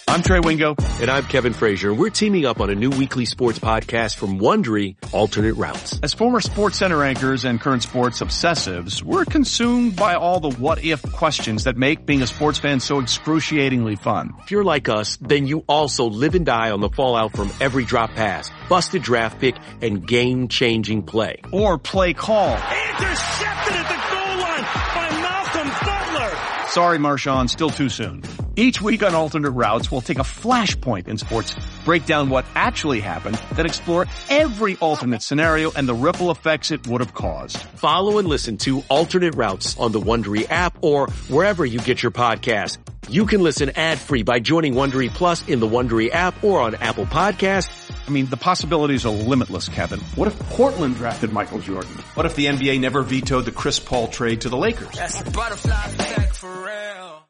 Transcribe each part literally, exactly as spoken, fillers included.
I'm Trey Wingo. And I'm Kevin Frazier. We're teaming up on a new weekly sports podcast from Wondery, Alternate Routes. As former Sports Center anchors and current sports obsessives, we're consumed by all the what-if questions that make being a sports fan so excruciatingly fun. If you're like us, then you also live and die on the fallout from every drop pass, busted draft pick, and game-changing play. Or play call. Intercepted at the goal line by Malcolm Butler. Sorry, Marshawn, still too soon. Each week on Alternate Routes, we'll take a flashpoint in sports, break down what actually happened, then explore every alternate scenario and the ripple effects it would have caused. Follow and listen to Alternate Routes on the Wondery app or wherever you get your podcast. You can listen ad-free by joining Wondery Plus in the Wondery app or on Apple Podcasts. I mean, the possibilities are limitless, Kevin. What if Portland drafted Michael Jordan? What if the N B A never vetoed the Chris Paul trade to the Lakers? That's the butterfly effect for real.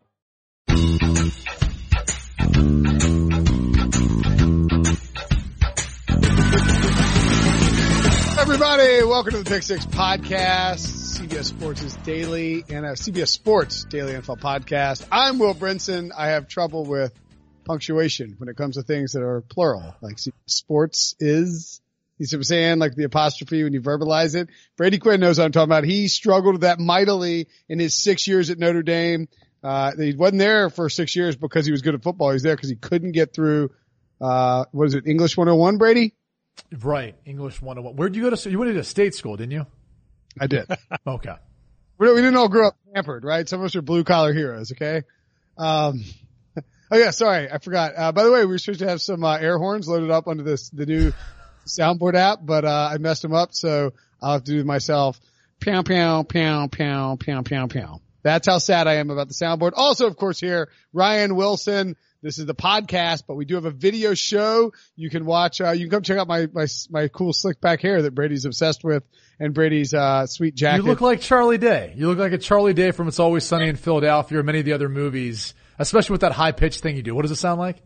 Everybody, welcome to the Pick Six Podcast, C B S Sports' daily and uh, C B S Sports Daily N F L Podcast. I'm Will Brinson. I have trouble with punctuation when it comes to things that are plural, like C B S Sports is. You see what I'm saying? Like the apostrophe when you verbalize it. Brady Quinn knows what I'm talking about. He struggled with that mightily in his six years at Notre Dame. Uh, he wasn't there for six years because he was good at football. He was there because he couldn't get through, uh, what is it, English one oh one, Brady? Right, English one oh one. Where'd you go to? You went to state school, didn't you? I did. Okay. We, we didn't all grow up pampered, right? Some of us are blue collar heroes, okay? Um, oh yeah, sorry, I forgot. Uh, by the way, we were supposed to have some, uh, air horns loaded up onto this, the new soundboard app, but, uh, I messed them up, so I'll have to do it myself. Pow, pow, pow, pow, pow, pow, pow. That's how sad I am about the soundboard. Also, of course, here, Ryan Wilson. This is the podcast, but we do have a video show. You can watch, uh, you can come check out my, my, my cool slick back hair that Brady's obsessed with and Brady's, uh, sweet jacket. You look like Charlie Day. You look like a Charlie Day from It's Always Sunny in Philadelphia or many of the other movies, especially with that high pitched thing you do. What does it sound like?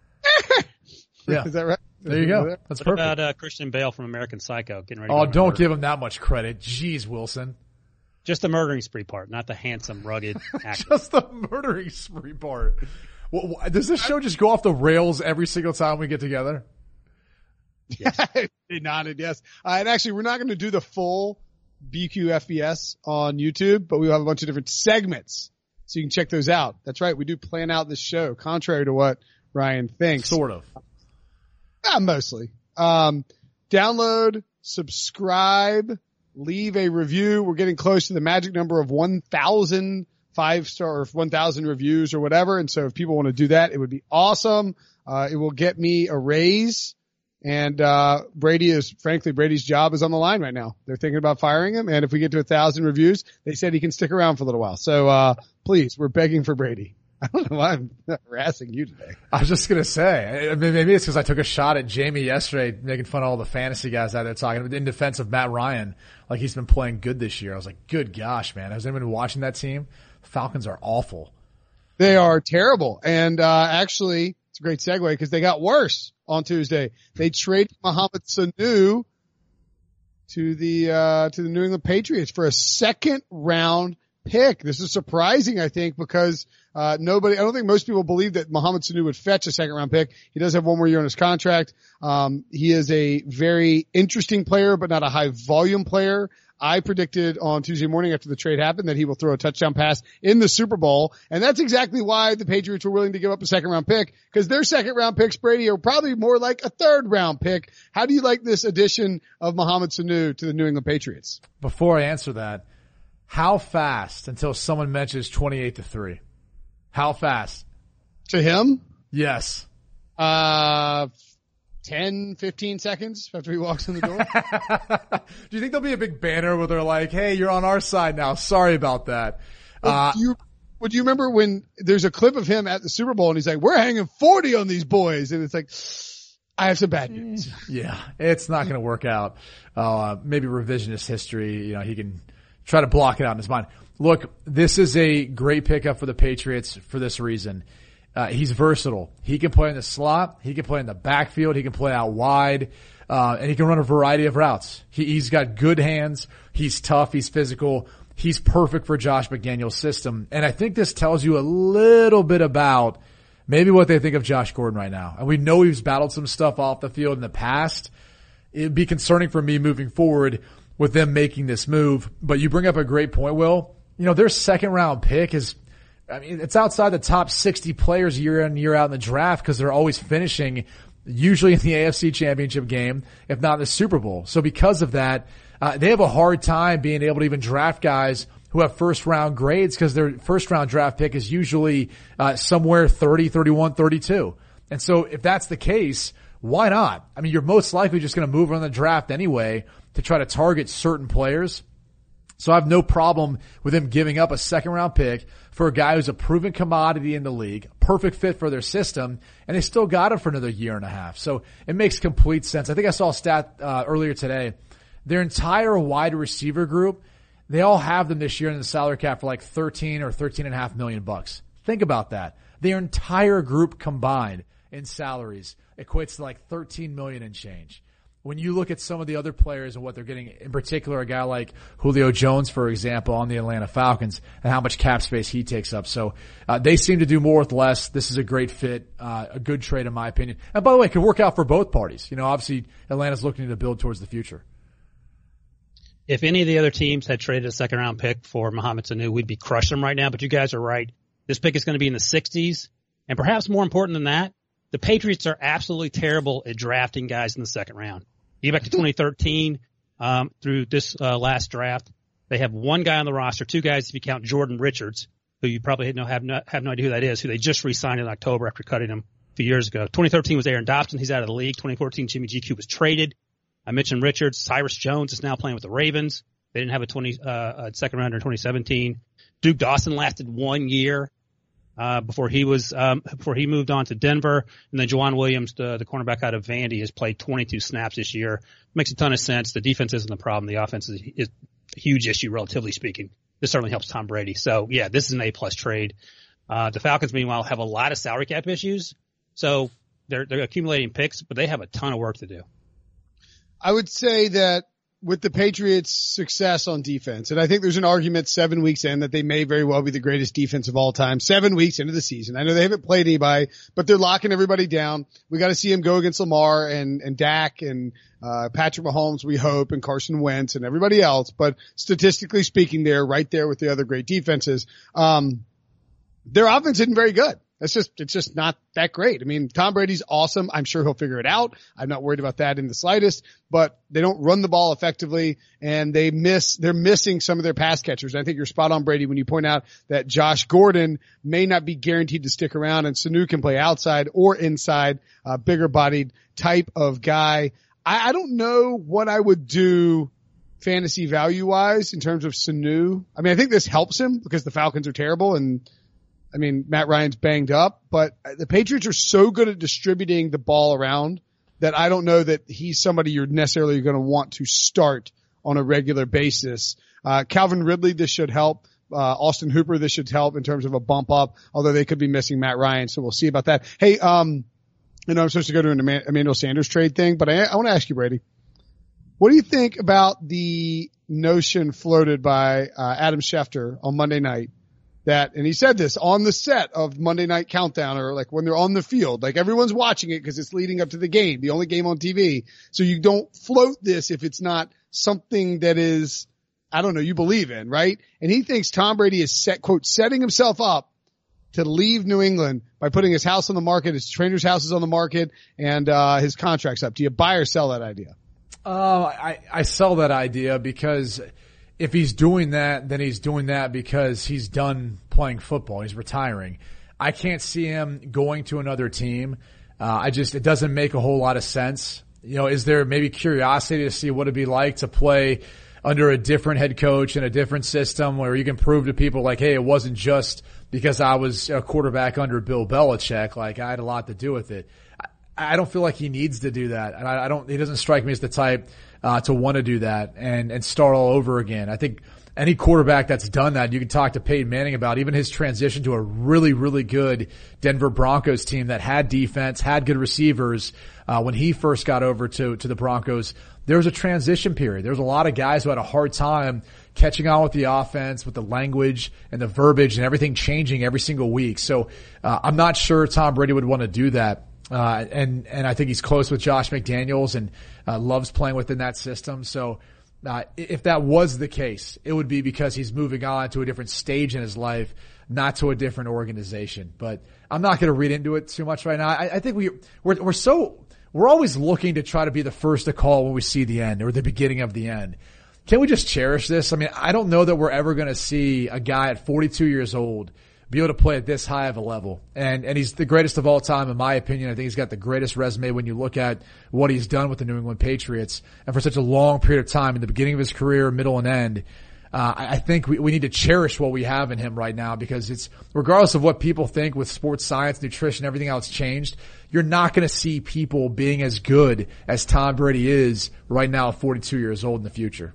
Yeah. Is that right? There you go. That's what perfect. about, uh, Christian Bale from American Psycho getting ready to Oh, go don't murder? give him that much credit. Jeez, Wilson. Just the murdering spree part, not the handsome, rugged actor. Just the murdering spree part. Well, does this show just go off the rails every single time we get together? Yes. He nodded, yes. Uh, and actually, we're not going to do the full B Q F B S on YouTube, but we have a bunch of different segments, so you can check those out. That's right. We do plan out this show, contrary to what Ryan thinks. Sort of. Ah, mostly. Um, download, subscribe, leave a review. We're getting close to the magic number of one thousand five star or one thousand reviews or whatever. And so if people want to do that, it would be awesome. Uh, it will get me a raise. And, uh, Brady is, frankly, Brady's job is on the line right now. They're thinking about firing him. And if we get to a thousand reviews, they said he can stick around for a little while. So, uh, please, we're begging for Brady. I don't know why I'm harassing you today. I was just going to say, maybe it's because I took a shot at Jamie yesterday, making fun of all the fantasy guys out there talking in defense of Matt Ryan. Like he's been playing good this year. I was like, good gosh, man. Has anyone been watching that team? Falcons are awful. They are terrible. And, uh, actually, it's a great segue because they got worse on Tuesday. They traded Mohamed Sanu to the, uh, to the New England Patriots for a second round pick. This is surprising, I think, because, uh, nobody, I don't think most people believe that Mohamed Sanu would fetch a second round pick. He does have one more year on his contract. Um, he is a very interesting player, but not a high volume player. I predicted on Tuesday morning after the trade happened that he will throw a touchdown pass in the Super Bowl. And that's exactly why the Patriots were willing to give up a second round pick, because their second round picks, Brady, are probably more like a third round pick. How do you like this addition of Mohamed Sanu to the New England Patriots? Before I answer that, how fast until someone mentions twenty-eight to three? How fast? To him? Yes. Uh, ten, fifteen seconds after he walks in the door. Do you think there'll be a big banner where they're like, hey, you're on our side now. Sorry about that. Well, Uh, do you, would you remember when there's a clip of him at the Super Bowl and he's like, we're hanging forty on these boys. And it's like, I have some bad news. Yeah, it's not going to work out. Uh, maybe revisionist history, you know, he can try to block it out in his mind. Look, this is a great pickup for the Patriots for this reason. Uh, he's versatile. He can play in the slot. He can play in the backfield. He can play out wide. Uh, and he can run a variety of routes. He, he's got good hands. He's tough. He's physical. He's perfect for Josh McDaniel's system. And I think this tells you a little bit about maybe what they think of Josh Gordon right now. And we know he's battled some stuff off the field in the past. It'd be concerning for me moving forward with them making this move. But you bring up a great point, Will. You know, their second round pick is, I mean, it's outside the top sixty players year in, year out in the draft because they're always finishing usually in the A F C Championship game, if not in the Super Bowl. So because of that, uh, they have a hard time being able to even draft guys who have first round grades because their first round draft pick is usually uh, somewhere thirty, thirty-one, thirty-two. And so if that's the case, why not? I mean, you're most likely just going to move on the draft anyway to try to target certain players. So I have no problem with them giving up a second round pick for a guy who's a proven commodity in the league, perfect fit for their system, and they still got him for another year and a half. So it makes complete sense. I think I saw a stat uh, earlier today. Their entire wide receiver group, they all have them this year in the salary cap for like thirteen or thirteen and a half million bucks. Think about that. Their entire group combined in salaries equates to like thirteen million and change. When you look at some of the other players and what they're getting, in particular a guy like Julio Jones, for example, on the Atlanta Falcons, and how much cap space he takes up. So uh, they seem to do more with less. This is a great fit, uh, a good trade in my opinion. And by the way, it could work out for both parties. You know, obviously Atlanta's looking to build towards the future. If any of the other teams had traded a second round pick for Mohamed Sanu, we'd be crushing them right now. But you guys are right. This pick is going to be in the sixties. And perhaps more important than that, the Patriots are absolutely terrible at drafting guys in the second round. You go back to twenty thirteen, um, through this, uh, last draft. They have one guy on the roster, two guys if you count Jordan Richards, who you probably know, have no, have no idea who that is, who they just re-signed in October after cutting him a few years ago. twenty thirteen was Aaron Dobson. He's out of the league. twenty fourteen, Jimmy G Q was traded. I mentioned Richards. Cyrus Jones is now playing with the Ravens. They didn't have a twenty, uh, a second rounder in twenty seventeen. Duke Dawson lasted one year. Uh, before he was, um, before he moved on to Denver. And then Juwan Williams, the, the cornerback out of Vandy, has played twenty-two snaps this year. Makes a ton of sense. The defense isn't the problem. The offense is, is a huge issue, relatively speaking. This certainly helps Tom Brady. So yeah, this is an A-plus trade. Uh, the Falcons, meanwhile, have a lot of salary cap issues. So they're, they're accumulating picks, but they have a ton of work to do. I would say that with the Patriots' success on defense, and I think there's an argument seven weeks in that they may very well be the greatest defense of all time, seven weeks into the season. I know they haven't played anybody, but they're locking everybody down. We got to see him go against Lamar and, and Dak and, uh, Patrick Mahomes, we hope, and Carson Wentz and everybody else. But statistically speaking, they're right there with the other great defenses. Um, their offense isn't very good. It's just, it's just not that great. I mean, Tom Brady's awesome. I'm sure he'll figure it out. I'm not worried about that in the slightest, but they don't run the ball effectively and they miss, they're missing some of their pass catchers. I think you're spot on, Brady, when you point out that Josh Gordon may not be guaranteed to stick around and Sanu can play outside or inside, uh, bigger bodied type of guy. I, I don't know what I would do fantasy value wise in terms of Sanu. I mean, I think this helps him because the Falcons are terrible and, I mean, Matt Ryan's banged up, but the Patriots are so good at distributing the ball around that I don't know that he's somebody you're necessarily going to want to start on a regular basis. Uh, Calvin Ridley, this should help. Uh, Austin Hooper, this should help in terms of a bump up, although they could be missing Matt Ryan, so we'll see about that. Hey, um, you know, I'm supposed to go to an Emmanuel Sanders trade thing, but I, I want to ask you, Brady, what do you think about the notion floated by uh, Adam Schefter on Monday night? That, and he said this on the set of Monday Night Countdown, or like when they're on the field, like everyone's watching it because it's leading up to the game, the only game on T V. So you don't float this if it's not something that is, I don't know, you believe in, right? And he thinks Tom Brady is set, quote, setting himself up to leave New England by putting his house on the market, his trainer's house is on the market, and, uh, his contract's up. Do you buy or sell that idea? Uh, I, I sell that idea because if he's doing that, then he's doing that because he's done playing football. He's retiring. I can't see him going to another team. Uh, I just, it doesn't make a whole lot of sense. You know, is there maybe curiosity to see what it'd be like to play under a different head coach in a different system where you can prove to people like, hey, it wasn't just because I was a quarterback under Bill Belichick. Like I had a lot to do with it. I, I don't feel like he needs to do that. And I, I don't, he doesn't strike me as the type Uh, to want to do that and, and start all over again. I think any quarterback that's done that, you can talk to Peyton Manning about even his transition to a really, really good Denver Broncos team that had defense, had good receivers. Uh, when he first got over to, to the Broncos, there was a transition period. There was a lot of guys who had a hard time catching on with the offense, with the language and the verbiage and everything changing every single week. So, uh, I'm not sure Tom Brady would want to do that. Uh, and, and I think he's close with Josh McDaniels and, uh, loves playing within that system. So, uh, if that was the case, it would be because he's moving on to a different stage in his life, not to a different organization. But I'm not going to read into it too much right now. I, I think we, we're, we're so, we're always looking to try to be the first to call when we see the end or the beginning of the end. Can we just cherish this? I mean, I don't know that we're ever going to see a guy at forty-two years old be able to play at this high of a level. And, and he's the greatest of all time, in my opinion. I think he's got the greatest resume when you look at what he's done with the New England Patriots. And for such a long period of time, in the beginning of his career, middle and end, uh, I think we, we need to cherish what we have in him right now, because it's, regardless of what people think with sports science, nutrition, everything else changed, you're not going to see people being as good as Tom Brady is right now at forty-two years old in the future.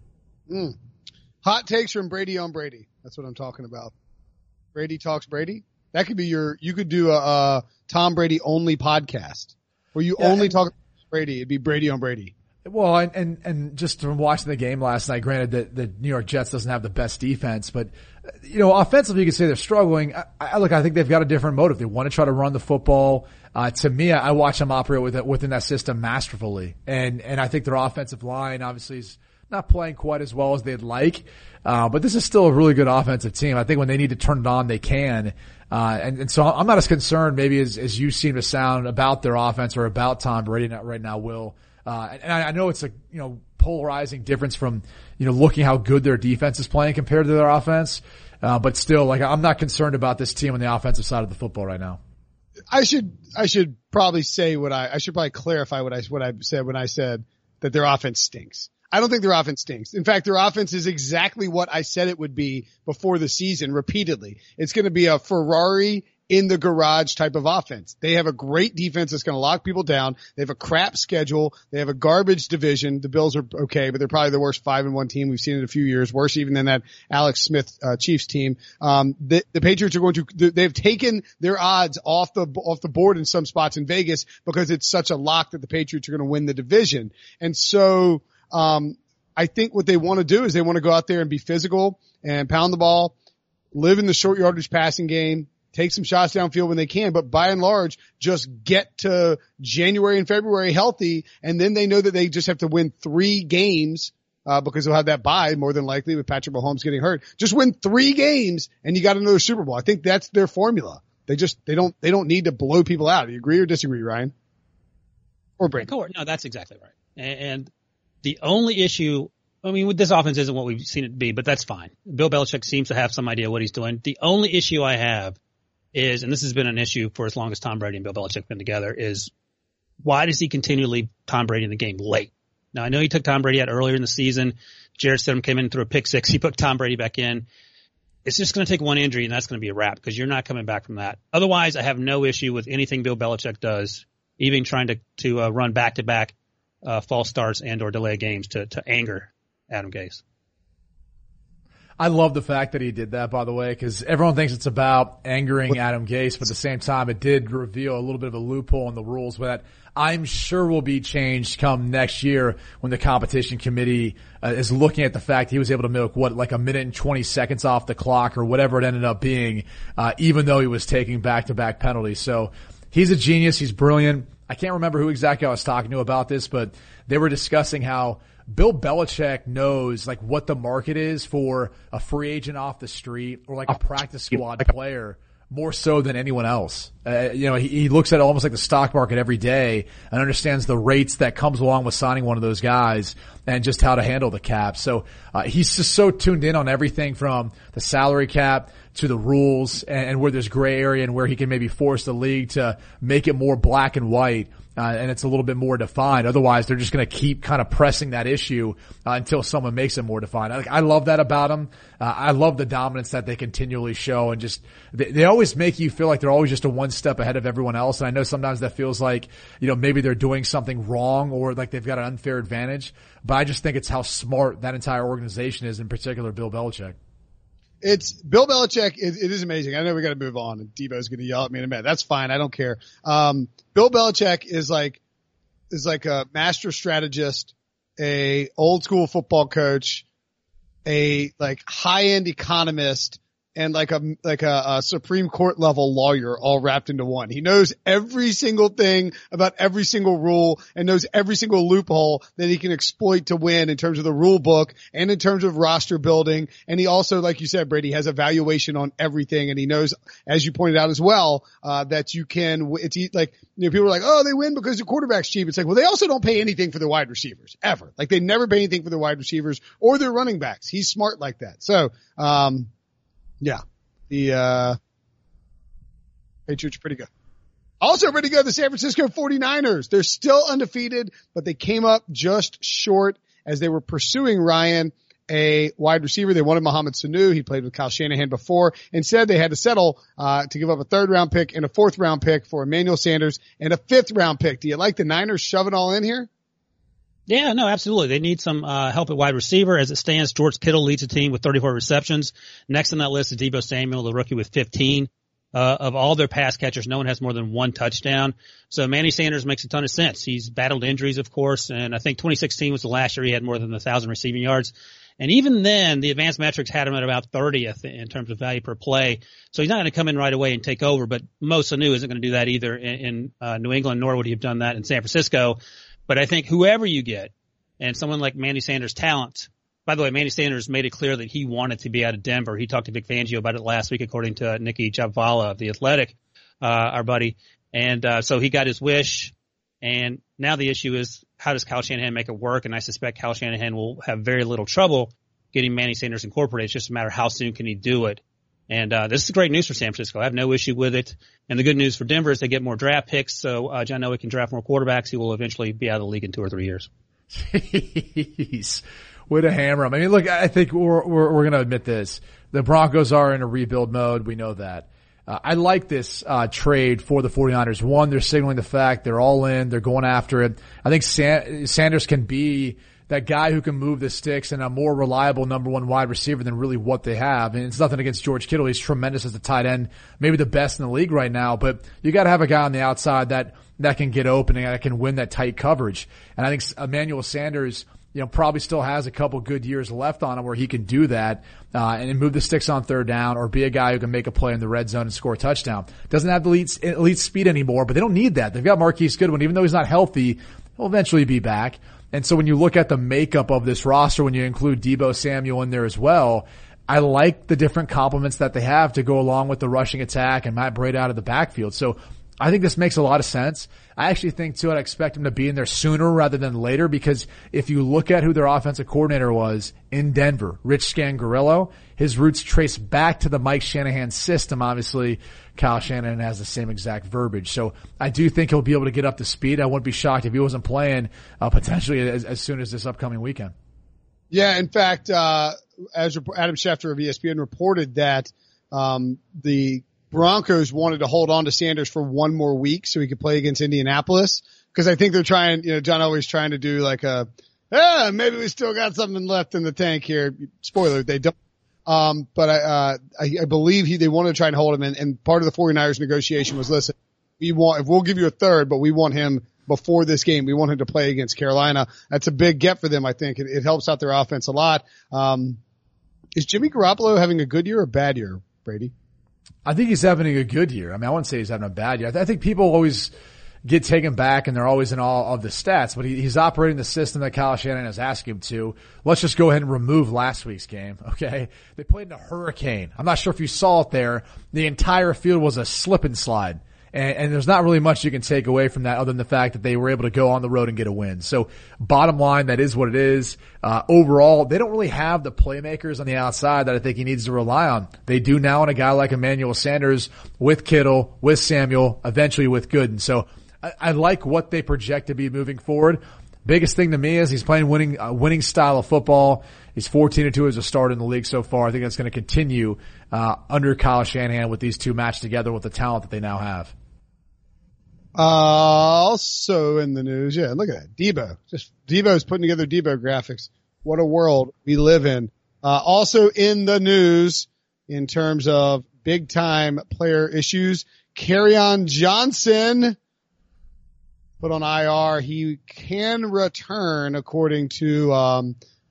Mm. Hot takes from Brady on Brady. That's what I'm talking about. Brady talks Brady. That could be your, you could do a, a Tom Brady only podcast where you yeah, only and, talk Brady. It'd be Brady on Brady. Well, and, and, and just from watching the game last night, granted that the New York Jets doesn't have the best defense, but, you know, offensively you could say they're struggling. I, I look, I think they've got a different motive. They want to try to run the football. Uh, to me, I, I watch them operate with it, within that system masterfully. And, and I think their offensive line obviously is not playing quite as well as they'd like. Uh, but this is still a really good offensive team. I think when they need to turn it on, they can. Uh, and, and so I'm not as concerned maybe as, as you seem to sound about their offense or about Tom Brady right now, Will. Uh, and I, I know it's a, you know, polarizing difference from, you know, looking how good their defense is playing compared to their offense. Uh, but still, like, I'm not concerned about this team on the offensive side of the football right now. I should, I should probably say what I, I should probably clarify what I, what I said when I said that their offense stinks. I don't think their offense stinks. In fact, their offense is exactly what I said it would be before the season repeatedly. It's going to be a Ferrari in the garage type of offense. They have a great defense that's going to lock people down. They have a crap schedule. They have a garbage division. The Bills are okay, but they're probably the worst five and one team we've seen in a few years, worse even than that Alex Smith uh, Chiefs team. Um, the, the Patriots are going to, they've taken their odds off the, off the board in some spots in Vegas because it's such a lock that the Patriots are going to win the division. And so, Um, I think what they want to do is they want to go out there and be physical and pound the ball, live in the short yardage passing game, take some shots downfield when they can, but by and large, just get to January and February healthy. And then they know that they just have to win three games, uh, because they'll have that bye more than likely with Patrick Mahomes getting hurt. Just win three games and you got another Super Bowl. I think that's their formula. They just, they don't, they don't need to blow people out. Do you agree or disagree, Ryan? Or Brandon? No, that's exactly right. And, and the only issue, I mean, with this offense isn't what we've seen it be, but that's fine. Bill Belichick seems to have some idea what he's doing. The only issue I have is, and this has been an issue for as long as Tom Brady and Bill Belichick have been together, is why does he continue to leave Tom Brady in the game late? Now, I know he took Tom Brady out earlier in the season. Jarrett Stidham came in through a pick six. He put Tom Brady back in. It's just going to take one injury, and that's going to be a wrap because you're not coming back from that. Otherwise, I have no issue with anything Bill Belichick does, even trying to, to uh, run back-to-back Uh, false starts and or delay games to, to anger Adam Gase. I love the fact that he did that, by the way, because everyone thinks it's about angering Adam Gase, but at the same time, it did reveal a little bit of a loophole in the rules that I'm sure will be changed come next year when the competition committee uh, is looking at the fact he was able to milk, what, like a minute and twenty seconds off the clock or whatever it ended up being, uh, even though he was taking back-to-back penalties. So he's a genius. He's brilliant. I can't remember who exactly I was talking to about this, but they were discussing how Bill Belichick knows like what the market is for a free agent off the street or like a practice squad player more so than anyone else. Uh, you know, he, he looks at it almost like the stock market every day and understands the rates that comes along with signing one of those guys and just how to handle the cap. So uh, he's just so tuned in on everything from the salary cap to the rules and, and where there's gray area and where he can maybe force the league to make it more black and white. Uh, and it's a little bit more defined. Otherwise, they're just going to keep kind of pressing that issue uh, until someone makes it more defined. I, I love that about them. Uh, I love the dominance that they continually show, and just they, they always make you feel like they're always just a one step ahead of everyone else. And I know sometimes that feels like, you know, maybe they're doing something wrong or like they've got an unfair advantage. But I just think it's how smart that entire organization is, in particular Bill Belichick. It's Bill Belichick. It, it is amazing. I know we got to move on, and Debo's going to yell at me in a minute. That's fine. I don't care. Um, Bill Belichick is like is like a master strategist, a old school football coach, a like high end economist and like a, like a, a Supreme Court level lawyer all wrapped into one. He knows every single thing about every single rule and knows every single loophole that he can exploit to win in terms of the rule book and in terms of roster building. And he also, like you said, Brady, has a valuation on everything. And he knows, as you pointed out as well, uh, that you can, it's like, you know, people are like, oh, they win because the quarterback's cheap. It's like, well, they also don't pay anything for their wide receivers ever. Like they never pay anything for their wide receivers or their running backs. He's smart like that. So, um, yeah, the, uh, Patriots are pretty good. Also pretty good, the San Francisco forty-niners. They're still undefeated, but they came up just short as they were pursuing Ryan, a wide receiver. They wanted Mohamed Sanu. He played with Kyle Shanahan before. Instead, they had to settle, uh, to give up a third round pick and a fourth round pick for Emmanuel Sanders and a fifth round pick. Do you like the Niners shoving all in here? Yeah, no, absolutely. They need some uh help at wide receiver. As it stands, George Kittle leads the team with thirty-four receptions. Next on that list is Deebo Samuel, the rookie, with fifteen. Uh of all their pass catchers, no one has more than one touchdown. So Manny Sanders makes a ton of sense. He's battled injuries, of course, and I think twenty sixteen was the last year he had more than one thousand receiving yards. And even then, the advanced metrics had him at about thirtieth in terms of value per play. So he's not going to come in right away and take over, but Mo Sanu isn't going to do that either in, in uh, New England, nor would he have done that in San Francisco. But I think whoever you get, and someone like Manny Sanders' talent, by the way, Manny Sanders made it clear that he wanted to be out of Denver. He talked to Vic Fangio about it last week, according to Nikki Jhabvala of The Athletic, uh, our buddy. And, uh, so he got his wish. And now the issue is, how does Kyle Shanahan make it work? And I suspect Kyle Shanahan will have very little trouble getting Manny Sanders incorporated. It's just a matter of how soon can he do it. And, uh, this is great news for San Francisco. I have no issue with it. And the good news for Denver is they get more draft picks. So, uh, John Elway can draft more quarterbacks. He will eventually be out of the league in two or three years. Jeez. Way to hammer him. I mean, look, I think we're, we're, we're going to admit this. The Broncos are in a rebuild mode. We know that. Uh, I like this, uh, trade for the forty-niners. One, they're signaling the fact they're all in. They're going after it. I think San- Sanders can be that guy who can move the sticks and a more reliable number one wide receiver than really what they have. And it's nothing against George Kittle. He's tremendous as a tight end, maybe the best in the league right now, but you got to have a guy on the outside that, that can get open and that can win that tight coverage. And I think Emmanuel Sanders, you know, probably still has a couple good years left on him where he can do that, uh, and move the sticks on third down or be a guy who can make a play in the red zone and score a touchdown. Doesn't have the elite, elite speed anymore, but they don't need that. They've got Marquise Goodwin. Even though he's not healthy, he'll eventually be back. And so when you look at the makeup of this roster, when you include Deebo Samuel in there as well, I like the different complements that they have to go along with the rushing attack and Matt Breida out of the backfield. So I think this makes a lot of sense. I actually think, too, I'd expect him to be in there sooner rather than later, because if you look at who their offensive coordinator was in Denver, Rich Scangarello, his roots trace back to the Mike Shanahan system. Obviously, Kyle Shanahan has the same exact verbiage. So I do think he'll be able to get up to speed. I wouldn't be shocked if he wasn't playing uh, potentially as, as soon as this upcoming weekend. Yeah, in fact, uh, as Adam Schefter of E S P N reported that um, the Broncos wanted to hold on to Sanders for one more week so he could play against Indianapolis, because I think they're trying, you know, John Elway's trying to do like a, ah, maybe we still got something left in the tank here. Spoiler, they don't. Um, but I, uh, I, I believe he, they wanted to try and hold him, and, and part of the forty-niners negotiation was, listen, we want, if we'll give you a third, but we want him before this game. We want him to play against Carolina. That's a big get for them, I think. It, it helps out their offense a lot. Um, is Jimmy Garoppolo having a good year or a bad year, Brady? I think he's having a good year. I mean, I wouldn't say he's having a bad year. I, th- I think people always get taken back and they're always in awe of the stats, but he, he's operating the system that Kyle Shanahan has asked him to. Let's just go ahead and remove last week's game, okay? They played in a hurricane. I'm not sure if you saw it there. The entire field was a slip and slide. And, and there's not really much you can take away from that other than the fact that they were able to go on the road and get a win. So bottom line, that is what it is. Uh, overall, they don't really have the playmakers on the outside that I think he needs to rely on. They do now in a guy like Emmanuel Sanders with Kittle, with Samuel, eventually with Gooden. So I, I like what they project to be moving forward. Biggest thing to me is he's playing winning, uh, winning style of football. He's fourteen and two as a start in the league so far. I think that's going to continue, uh, under Kyle Shanahan with these two matched together with the talent that they now have. Uh, also in the news, yeah, look at that. Deebo. Just Deebo's putting together Deebo graphics. What a world we live in. Uh, also in the news in terms of big time player issues, Kerryon Johnson put on I R. He can return according to, um,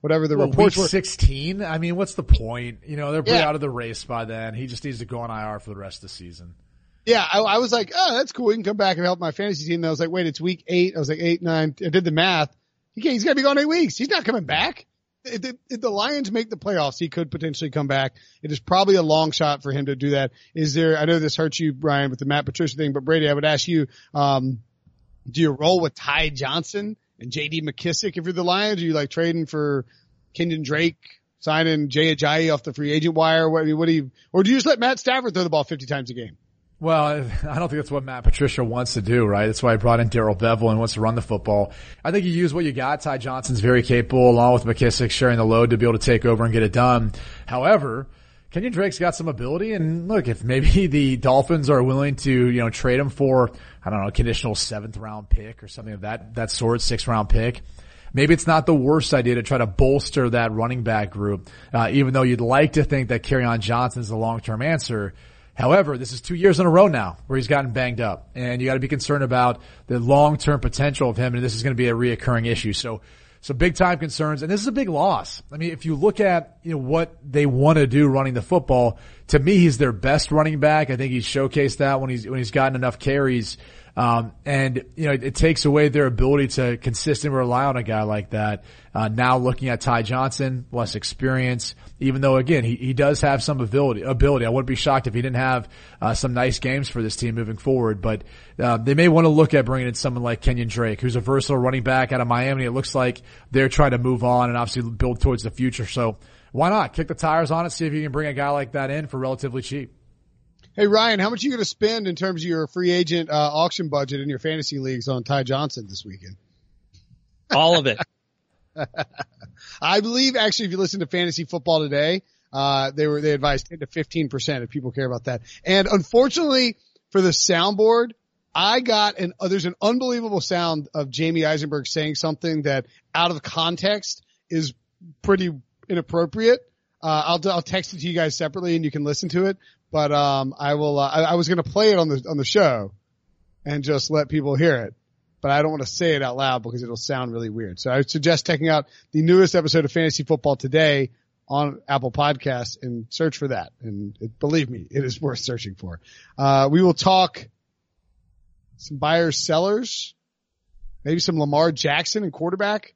whatever the well, reports week were. sixteen? I mean, what's the point? You know, they're pretty Yeah. out of the race by then. He just needs to go on I R for the rest of the season. Yeah, I, I was like, oh, that's cool. He can come back and help my fantasy team. And I was like, wait, it's week eight. I was like, eight, nine. I did the math. He can't, he's got to be gone eight weeks. He's not coming back. If the, if the Lions make the playoffs, he could potentially come back. It is probably a long shot for him to do that. Is there, I know this hurts you, Brian, with the Matt Patricia thing, but Brady, I would ask you, um, do you roll with Ty Johnson and J D McKissick if you're the Lions? Are you like trading for Kenyon Drake, signing Jay Ajayi off the free agent wire? What, what do you, or do you just let Matt Stafford throw the ball fifty times a game? Well, I don't think that's what Matt Patricia wants to do, right? That's why he brought in Darrell Bevell and wants to run the football. I think you use what you got. Ty Johnson's very capable, along with McKissick, sharing the load to be able to take over and get it done. However, Kenyon Drake's got some ability, and look, if maybe the Dolphins are willing to, you know, trade him for, I don't know, a conditional seventh round pick or something of that, that sort, sixth round pick, maybe it's not the worst idea to try to bolster that running back group, uh, even though you'd like to think that Kerryon Johnson's the long-term answer. However, this is two years in a row now where he's gotten banged up, and you got to be concerned about the long-term potential of him, and this is going to be a reoccurring issue. So, so big-time concerns, and this is a big loss. I mean, if you look at, you know, what they want to do running the football, to me, he's their best running back. I think he's showcased that when he's when he's gotten enough carries. Um, and, you know, it, it takes away their ability to consistently rely on a guy like that. Uh, now looking at Ty Johnson, less experience, even though again, he, he does have some ability, ability. I wouldn't be shocked if he didn't have, uh, some nice games for this team moving forward, but, uh, they may want to look at bringing in someone like Kenyon Drake, who's a versatile running back out of Miami. It looks like they're trying to move on and obviously build towards the future. So why not kick the tires on it? See if you can bring a guy like that in for relatively cheap. Hey, Ryan, how much are you going to spend in terms of your free agent uh, auction budget in your fantasy leagues on Ty Johnson this weekend? All of it. I believe, actually, if you listen to Fantasy Football Today, uh, they were they advised ten to fifteen percent if people care about that. And unfortunately for the soundboard, I got an uh, there's an unbelievable sound of Jamie Eisenberg saying something that out of context is pretty inappropriate. Uh, I'll I'll text it to you guys separately and you can listen to it. But, um, I will, uh, I, I was going to play it on the, on the show and just let people hear it, but I don't want to say it out loud because it'll sound really weird. So I would suggest checking out the newest episode of Fantasy Football Today on Apple Podcasts and search for that. And it, believe me, it is worth searching for. Uh, we will talk some buyers, sellers, maybe some Lamar Jackson and quarterback,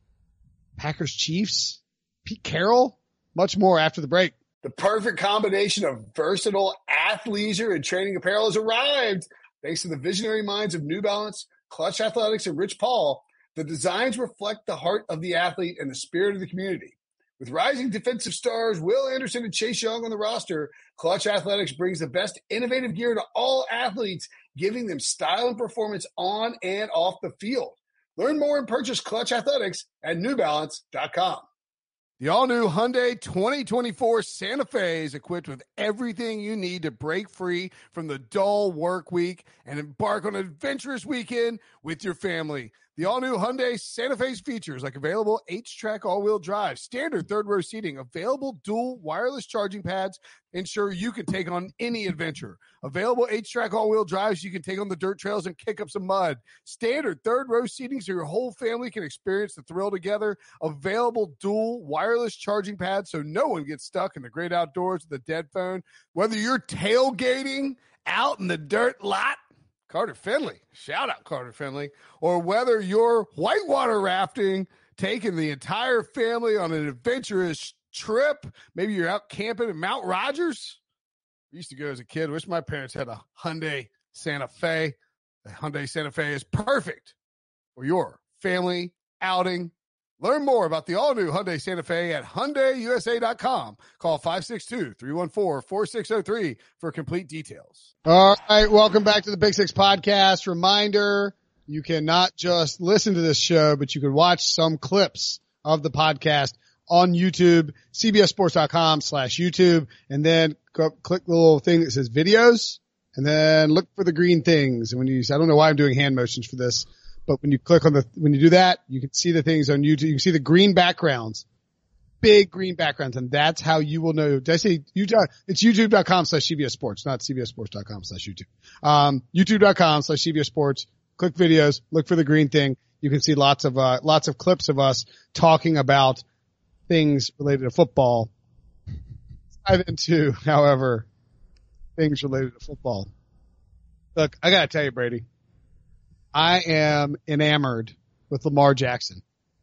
Packers Chiefs, Pete Carroll, much more after the break. The perfect combination of versatile athleisure and training apparel has arrived. Thanks to the visionary minds of New Balance, Clutch Athletics, and Rich Paul, the designs reflect the heart of the athlete and the spirit of the community. With rising defensive stars Will Anderson and Chase Young on the roster, Clutch Athletics brings the best innovative gear to all athletes, giving them style and performance on and off the field. Learn more and purchase Clutch Athletics at new balance dot com. The all-new Hyundai twenty twenty-four Santa Fe is equipped with everything you need to break free from the dull work week and embark on an adventurous weekend with your family. The all-new Hyundai Santa Fe's features like available H-Track all-wheel drive, standard third-row seating, available dual wireless charging pads, ensure you can take on any adventure. Available H-Track all-wheel drives you can take on the dirt trails and kick up some mud. Standard third-row seating so your whole family can experience the thrill together. Available dual wireless charging pads so no one gets stuck in the great outdoors with a dead phone. Whether you're tailgating out in the dirt lot, Carter Finley, shout out Carter Finley, or whether you're whitewater rafting, taking the entire family on an adventurous trip, maybe you're out camping in Mount Rogers. I used to go as a kid. Wish my parents had a Hyundai Santa Fe. The Hyundai Santa Fe is perfect for your family outing. Learn more about the all-new Hyundai Santa Fe at Hyundai U S A dot com. Call five six two, three one four, four six zero three for complete details. All right, welcome back to the Big Six Podcast. Reminder, you can not just listen to this show, but you can watch some clips of the podcast on YouTube, C B S Sports dot com slash YouTube, and then go, click the little thing that says videos, and then look for the green things. And when you, I don't know why I'm doing hand motions for this, but when you click on the, when you do that, you can see the things on YouTube. You can see the green backgrounds, big green backgrounds, and that's how you will know. Did I say YouTube? It's YouTube dot com slash C B S Sports, not C B S Sports dot com slash YouTube. Um, YouTube dot com slash C B S Sports. Click videos, look for the green thing. You can see lots of, uh, lots of clips of us talking about things related to football. Let's dive into, however, things related to football. Look, I gotta tell you, Brady, I am enamored with Lamar Jackson.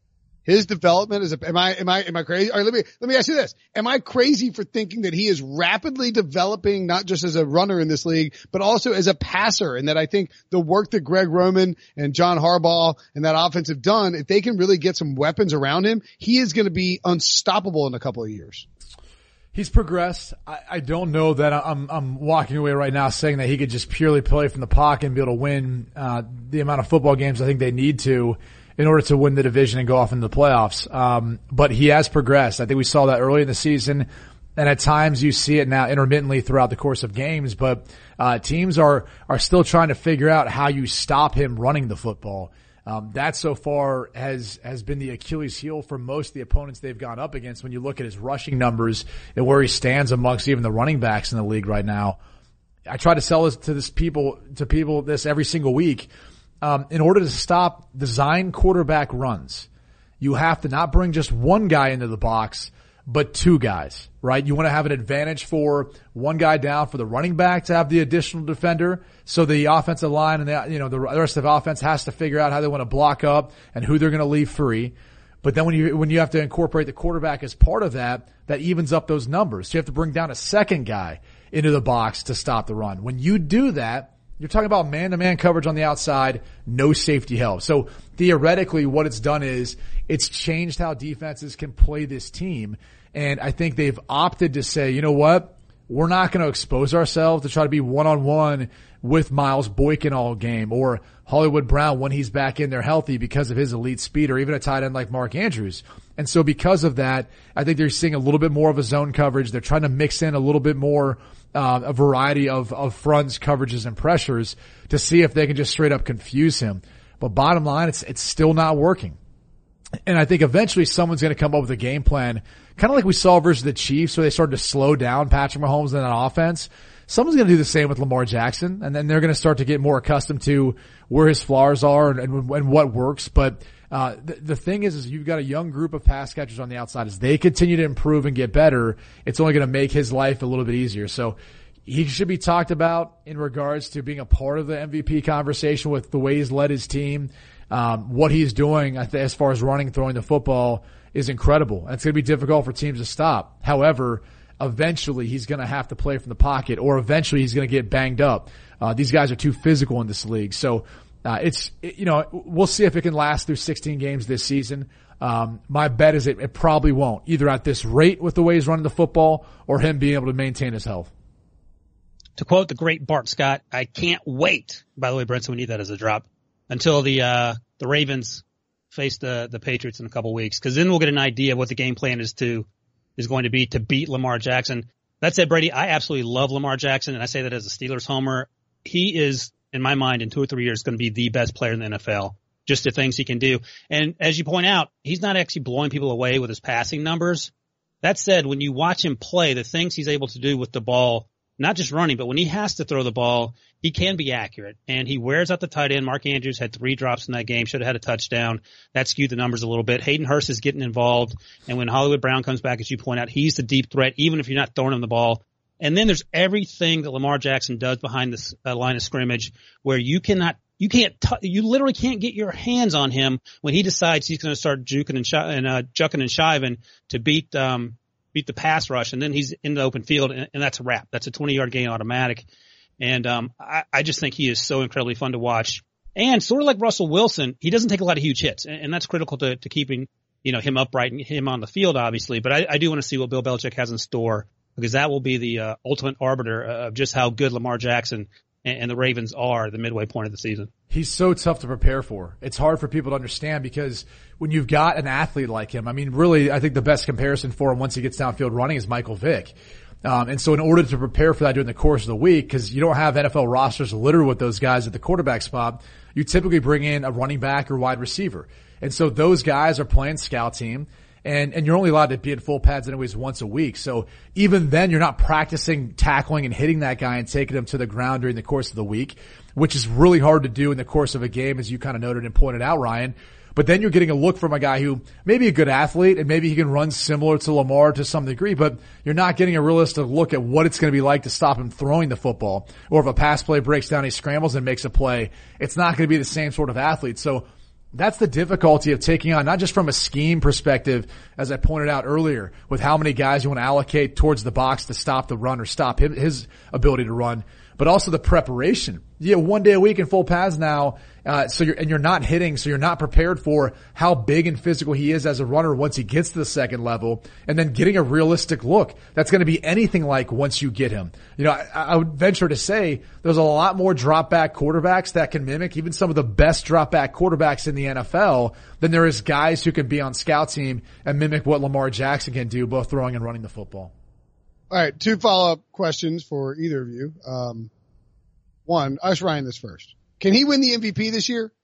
His development is a, am I, am I, am I crazy? All right, let me, let me ask you this. Am I crazy for thinking that he is rapidly developing, not just as a runner in this league, but also as a passer? And that I think the work that Greg Roman and John Harbaugh and that offense have done, if they can really get some weapons around him, he is going to be unstoppable in a couple of years. He's progressed. I, I don't know that I'm, I'm walking away right now saying that he could just purely play from the pocket and be able to win, uh, the amount of football games I think they need to in order to win the division and go off into the playoffs. Um, but he has progressed. I think we saw that early in the season, and at times you see it now intermittently throughout the course of games, but, uh, teams are, are still trying to figure out how you stop him running the football. Um, that so far has, has been the Achilles heel for most of the opponents they've gone up against when you look at his rushing numbers and where he stands amongst even the running backs in the league right now. I try to sell this to this people, to people this every single week. Um, in order to stop design quarterback runs, you have to not bring just one guy into the box, but two guys, right? You want to have an advantage for one guy down for the running back to have the additional defender. So the offensive line and the, you know, the rest of the offense has to figure out how they want to block up and who they're going to leave free. But then when you, when you have to incorporate the quarterback as part of that, that evens up those numbers. So you have to bring down a second guy into the box to stop the run. When you do that, you're talking about man-to-man coverage on the outside, no safety help. So theoretically what it's done is it's changed how defenses can play this team. And I think they've opted to say, you know what? We're not going to expose ourselves to try to be one-on-one with Miles Boykin all game or Hollywood Brown when he's back in there healthy because of his elite speed, or even a tight end like Mark Andrews. And so because of that, I think they're seeing a little bit more of a zone coverage. They're trying to mix in a little bit more Uh, a variety of, of fronts, coverages, and pressures to see if they can just straight up confuse him. But bottom line, it's, it's still not working. And I think eventually someone's going to come up with a game plan, kind of like we saw versus the Chiefs where they started to slow down Patrick Mahomes in that offense. Someone's going to do the same with Lamar Jackson, and then they're going to start to get more accustomed to where his flaws are and, and, and what works. But Uh, the, the thing is, is you've got a young group of pass catchers on the outside. As they continue to improve and get better, it's only going to make his life a little bit easier. So he should be talked about in regards to being a part of the M V P conversation with the way he's led his team. Um, what he's doing as far as running, throwing the football is incredible. And it's going to be difficult for teams to stop. However, eventually he's going to have to play from the pocket, or eventually he's going to get banged up. Uh, these guys are too physical in this league. So Uh, it's, it, you know, we'll see if it can last through sixteen games this season. Um, my bet is it, it probably won't, either at this rate with the way he's running the football or him being able to maintain his health. To quote the great Bart Scott, I can't wait. By the way, Brent, so we need that as a drop until the, uh, the Ravens face the, the Patriots in a couple weeks. Cause then we'll get an idea of what the game plan is to, is going to be to beat Lamar Jackson. That said, Brady, I absolutely love Lamar Jackson, and I say that as a Steelers homer. He is, in my mind, in two or three years, going to be the best player in the N F L. Just the things he can do. And as you point out, he's not actually blowing people away with his passing numbers. That said, when you watch him play, the things he's able to do with the ball, not just running, but when he has to throw the ball, he can be accurate. And he wears out the tight end. Mark Andrews had three drops in that game, should have had a touchdown. That skewed the numbers a little bit. Hayden Hurst is getting involved. And when Hollywood Brown comes back, as you point out, he's the deep threat, even if you're not throwing him the ball. And then there's everything that Lamar Jackson does behind this uh, line of scrimmage, where you cannot, you can't, t- you literally can't get your hands on him when he decides he's going to start juking and, sh- and uh, jucking and shiving to beat, um, beat the pass rush. And then he's in the open field, and, and that's a wrap. That's a twenty yard gain automatic. And, um, I, I just think he is so incredibly fun to watch. And sort of like Russell Wilson, he doesn't take a lot of huge hits, and, and that's critical to, to keeping, you know, him upright and him on the field, obviously. But I, I do want to see what Bill Belichick has in store, because that will be the uh, ultimate arbiter of just how good Lamar Jackson and, and the Ravens are at the midway point of the season. He's so tough to prepare for. It's hard for people to understand, because when you've got an athlete like him, I mean, really, I think the best comparison for him once he gets downfield running is Michael Vick. Um, and so in order to prepare for that during the course of the week, because you don't have N F L rosters littered with those guys at the quarterback spot, you typically bring in a running back or wide receiver. And so those guys are playing scout team. And, and you're only allowed to be in full pads anyways once a week. So even then, you're not practicing tackling and hitting that guy and taking him to the ground during the course of the week, which is really hard to do in the course of a game, as you kind of noted and pointed out, Ryan. But then you're getting a look from a guy who may be a good athlete and maybe he can run similar to Lamar to some degree, but you're not getting a realistic look at what it's going to be like to stop him throwing the football. Or if a pass play breaks down, he scrambles and makes a play. It's not going to be the same sort of athlete. So that's the difficulty of taking on, not just from a scheme perspective, as I pointed out earlier, with how many guys you want to allocate towards the box to stop the run or stop him, his ability to run, but also the preparation. Yeah, one day a week in full pads now, uh, so you're, and you're not hitting, so you're not prepared for how big and physical he is as a runner once he gets to the second level, and then getting a realistic look that's going to be anything like once you get him. You know, I, I would venture to say there's a lot more drop back quarterbacks that can mimic even some of the best drop back quarterbacks in the N F L than there is guys who can be on scout team and mimic what Lamar Jackson can do, both throwing and running the football. All right, two follow-up questions for either of you. Um, one, I ask Ryan this first. Can he win the M V P this year?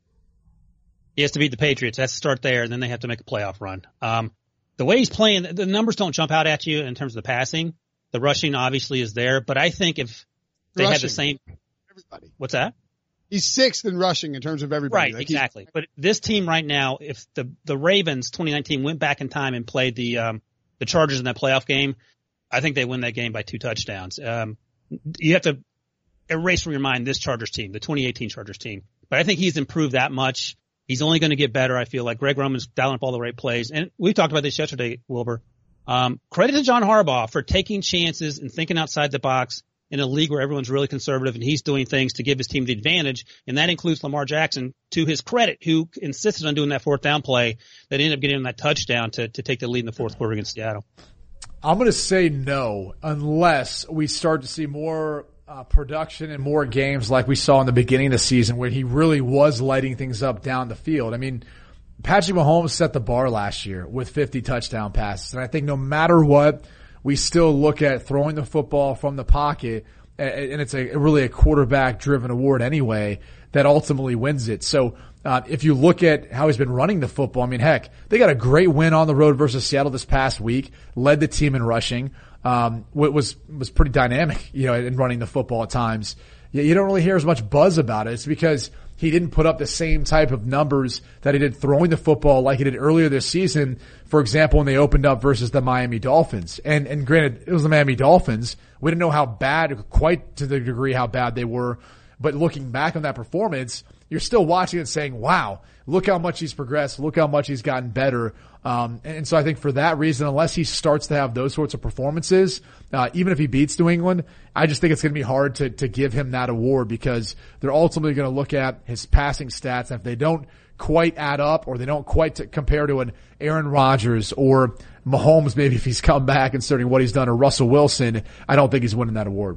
He has to beat the Patriots. That's to start there, and then they have to make a playoff run. Um, the way he's playing, the numbers don't jump out at you in terms of the passing. The rushing obviously is there, but I think if they rushing. had the same, everybody. What's that? He's sixth in rushing in terms of everybody. Right, like exactly. But this team right now, if the the Ravens twenty nineteen went back in time and played the um, the Chargers in that playoff game, I think they win that game by two touchdowns. Um, you have to erase from your mind this Chargers team, the twenty eighteen Chargers team. But I think he's improved that much. He's only going to get better, I feel like. Greg Roman's dialing up all the right plays. And we talked about this yesterday, Wilbur. Um, credit to John Harbaugh for taking chances and thinking outside the box in a league where everyone's really conservative, and he's doing things to give his team the advantage. And that includes Lamar Jackson, to his credit, who insisted on doing that fourth down play that ended up getting him that touchdown to, to take the lead in the fourth quarter against Seattle. I'm going to say no, unless we start to see more uh, production and more games like we saw in the beginning of the season where he really was lighting things up down the field. I mean, Patrick Mahomes set the bar last year with fifty touchdown passes. And I think no matter what, we still look at throwing the football from the pocket, and it's a really a quarterback-driven award anyway, that ultimately wins it. So uh, if you look at how he's been running the football, I mean, heck, they got a great win on the road versus Seattle this past week, led the team in rushing, um, was was pretty dynamic, you know, in running the football at times. You don't really hear as much buzz about it. It's because he didn't put up the same type of numbers that he did throwing the football like he did earlier this season. For example, when they opened up versus the Miami Dolphins. And, and granted, it was the Miami Dolphins. We didn't know how bad, quite to the degree how bad they were. But looking back on that performance, you're still watching and saying, wow, look how much he's progressed. Look how much he's gotten better. Um, and so I think for that reason, unless he starts to have those sorts of performances, uh, even if he beats New England, I just think it's going to be hard to, to give him that award because they're ultimately going to look at his passing stats. And if they don't quite add up or they don't quite t- compare to an Aaron Rodgers or Mahomes, maybe if he's come back considering what he's done, or Russell Wilson, I don't think he's winning that award.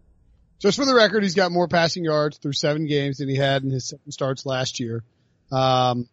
Just for the record, he's got more passing yards through seven games than he had in his seven starts last year. Um,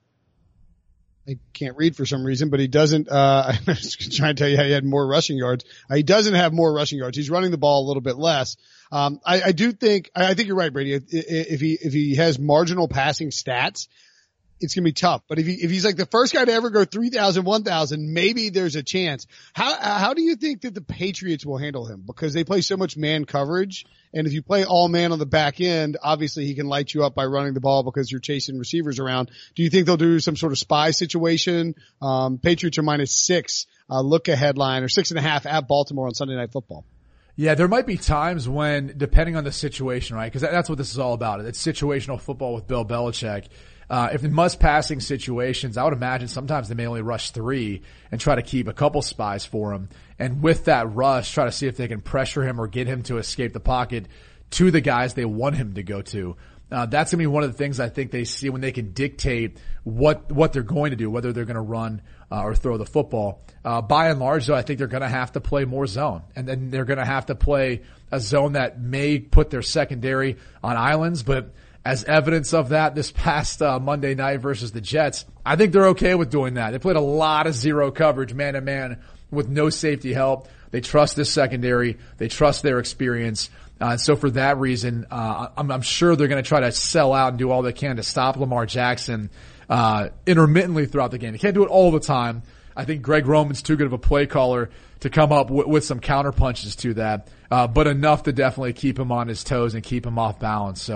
I can't read for some reason, but he doesn't, uh, I'm just trying to tell you how he had more rushing yards. Uh, he doesn't have more rushing yards. He's running the ball a little bit less. Um, I, I do think, I, I think you're right, Brady. If, if he, if he has marginal passing stats, it's going to be tough. But if he, if he's like the first guy to ever go three thousand, one thousand, maybe there's a chance. How, how do you think that the Patriots will handle him? Because they play so much man coverage. And if you play all man on the back end, obviously he can light you up by running the ball because you're chasing receivers around. Do you think they'll do some sort of spy situation? Um, Patriots are minus six, uh, look ahead line, or six and a half at Baltimore on Sunday Night Football. Yeah, there might be times when, depending on the situation, right? Because that's what this is all about. It's situational football with Bill Belichick. Uh, if in must-passing situations, I would imagine sometimes they may only rush three and try to keep a couple spies for him. And with that rush, try to see if they can pressure him or get him to escape the pocket to the guys they want him to go to. Uh, that's going to be one of the things I think they see when they can dictate what what they're going to do, whether they're going to run uh, or throw the football. Uh, by and large, though, I think they're going to have to play more zone. And then they're going to have to play a zone that may put their secondary on islands, but as evidence of that this past uh, Monday night versus the Jets, I think they're okay with doing that. They played a lot of zero coverage, man-to-man, with no safety help. They trust this secondary. They trust their experience. Uh, so for that reason, uh, I'm, I'm sure they're going to try to sell out and do all they can to stop Lamar Jackson uh, intermittently throughout the game. They can't do it all the time. I think Greg Roman's too good of a play caller to come up w- with some counter punches to that, uh, but enough to definitely keep him on his toes and keep him off balance. So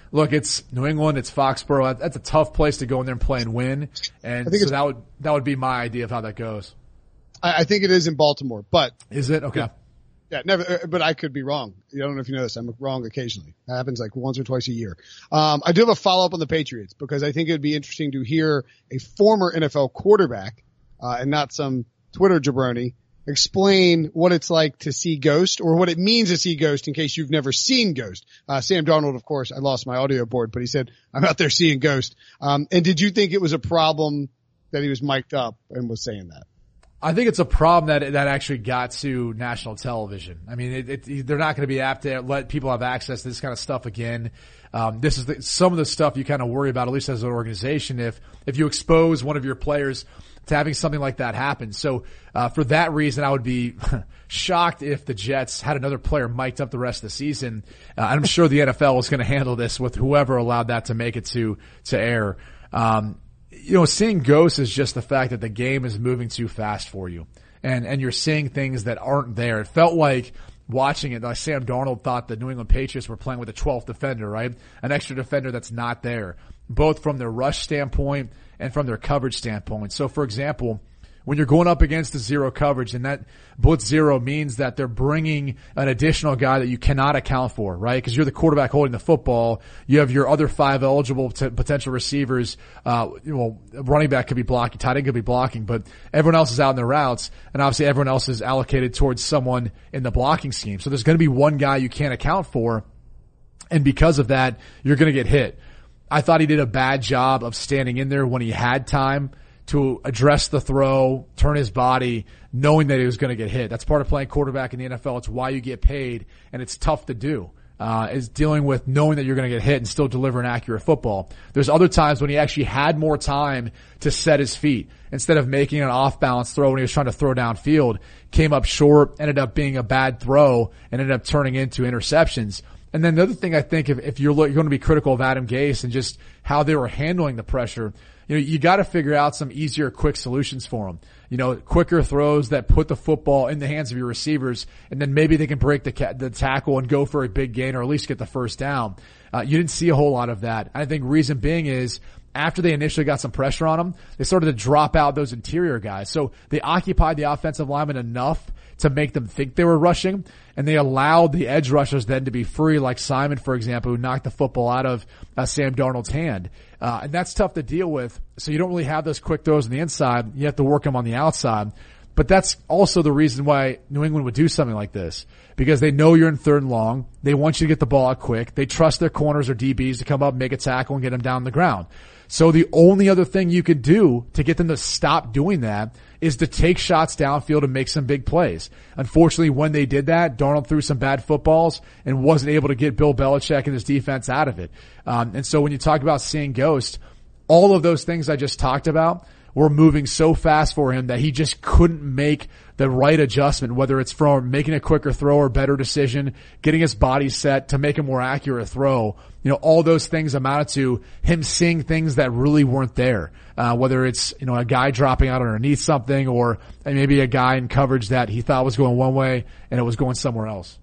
Look, it's New England, it's Foxborough. That's a tough place to go in there and play and win. And I think so that would, that would be my idea of how that goes. I, I think it is in Baltimore, but. Is it? Okay. Yeah, yeah, never, but I could be wrong. I don't know if you know this. I'm wrong occasionally. That happens like once or twice a year. Um, I do have a follow up on the Patriots because I think it would be interesting to hear a former N F L quarterback, uh, and not some Twitter jabroni explain what it's like to see Ghost or what it means to see Ghost in case you've never seen Ghost. Uh, Sam Darnold, of course, I lost my audio board, but he said, I'm out there seeing Ghost. Um, and did you think it was a problem that he was mic'd up and was saying that? I think it's a problem that that actually got to national television. I mean, it, it, they're not going to be apt to let people have access to this kind of stuff again. Um, this is the, some of the stuff you kind of worry about, at least as an organization, if if you expose one of your players to having something like that happen. So uh, for that reason, I would be shocked if the Jets had another player mic'd up the rest of the season. Uh, I'm sure the N F L is going to handle this with whoever allowed that to make it to to air. Um, You know, seeing ghosts is just the fact that the game is moving too fast for you. And, and you're seeing things that aren't there. It felt like watching it, like Sam Darnold thought the New England Patriots were playing with a twelfth defender, right? An extra defender that's not there, both from their rush standpoint and from their coverage standpoint. So for example, when you're going up against the zero coverage, and that blitz zero means that they're bringing an additional guy that you cannot account for, right? Because you're the quarterback holding the football. You have your other five eligible t- potential receivers. Uh, well, running back could be blocking, tight end could be blocking, but everyone else is out in their routes, and obviously everyone else is allocated towards someone in the blocking scheme. So there's going to be one guy you can't account for, and because of that, you're going to get hit. I thought he did a bad job of standing in there when he had time to address the throw, turn his body, knowing that he was going to get hit. That's part of playing quarterback in the N F L. It's why you get paid, and it's tough to do, uh, is dealing with knowing that you're going to get hit and still deliver an accurate football. There's other times when he actually had more time to set his feet. Instead of making an off-balance throw when he was trying to throw downfield, came up short, ended up being a bad throw, and ended up turning into interceptions. And then the other thing I think, if, if you're, you're going to be critical of Adam Gase and just how they were handling the pressure, you know, you got to figure out some easier, quick solutions for them. You know, quicker throws that put the football in the hands of your receivers, and then maybe they can break the ca- the tackle and go for a big gain or at least get the first down. Uh, you didn't see a whole lot of that. I think reason being is after they initially got some pressure on them, they started to drop out those interior guys. So they occupied the offensive lineman enough to make them think they were rushing, and they allowed the edge rushers then to be free, like Simon, for example, who knocked the football out of uh, Sam Darnold's hand. Uh, and that's tough to deal with. So you don't really have those quick throws on the inside. You have to work them on the outside. But that's also the reason why New England would do something like this, because they know you're in third and long. They want you to get the ball out quick. They trust their corners or D Bs to come up, make a tackle, and get them down on the ground. So the only other thing you could do to get them to stop doing that is to take shots downfield and make some big plays. Unfortunately, when they did that, Darnold threw some bad footballs and wasn't able to get Bill Belichick and his defense out of it. Um, and so when you talk about seeing ghost, all of those things I just talked about were moving so fast for him that he just couldn't make the right adjustment, whether it's from making a quicker throw or better decision, getting his body set to make a more accurate throw. You know, all those things amounted to him seeing things that really weren't there. Uh, whether it's, you know, a guy dropping out underneath something or maybe a guy in coverage that he thought was going one way and it was going somewhere else.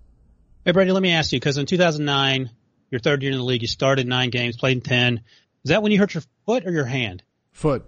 Hey, Brady, let me ask you, because in two thousand nine, your third year in the league, you started nine games, played in ten. Is that when you hurt your foot or your hand? Foot.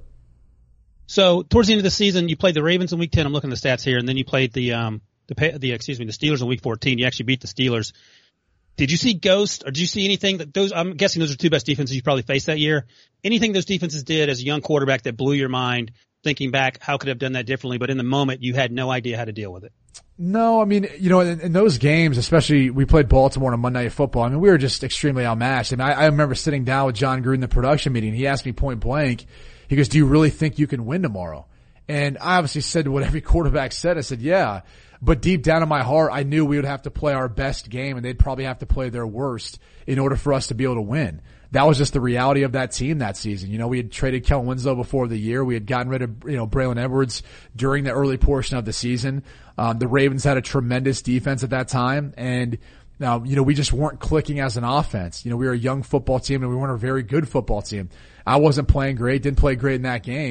So towards the end of the season, you played the Ravens in week ten. I'm looking at the stats here, and then you played the um the the excuse me the Steelers in week fourteen. You actually beat the Steelers. Did you see ghost, or did you see anything that those? I'm guessing those are two best defenses you probably faced that year. Anything those defenses did as a young quarterback that blew your mind? Thinking back, how could I have done that differently? But in the moment, you had no idea how to deal with it. No, I mean, you know, in, in those games, especially we played Baltimore on Monday Night Football. I mean, we were just extremely outmatched. I mean, I, I remember sitting down with John Gruden in the production meeting. He asked me point blank. He goes, "Do you really think you can win tomorrow?" And I obviously said what every quarterback said. I said, "Yeah." But deep down in my heart, I knew we would have to play our best game and they'd probably have to play their worst in order for us to be able to win. That was just the reality of that team that season. You know, we had traded Kellen Winslow before the year. We had gotten rid of, you know, Braylon Edwards during the early portion of the season. Um, the Ravens had a tremendous defense at that time. And now, you know, we just weren't clicking as an offense. You know, we were a young football team and we weren't a very good football team. I wasn't playing great, didn't play great in that game.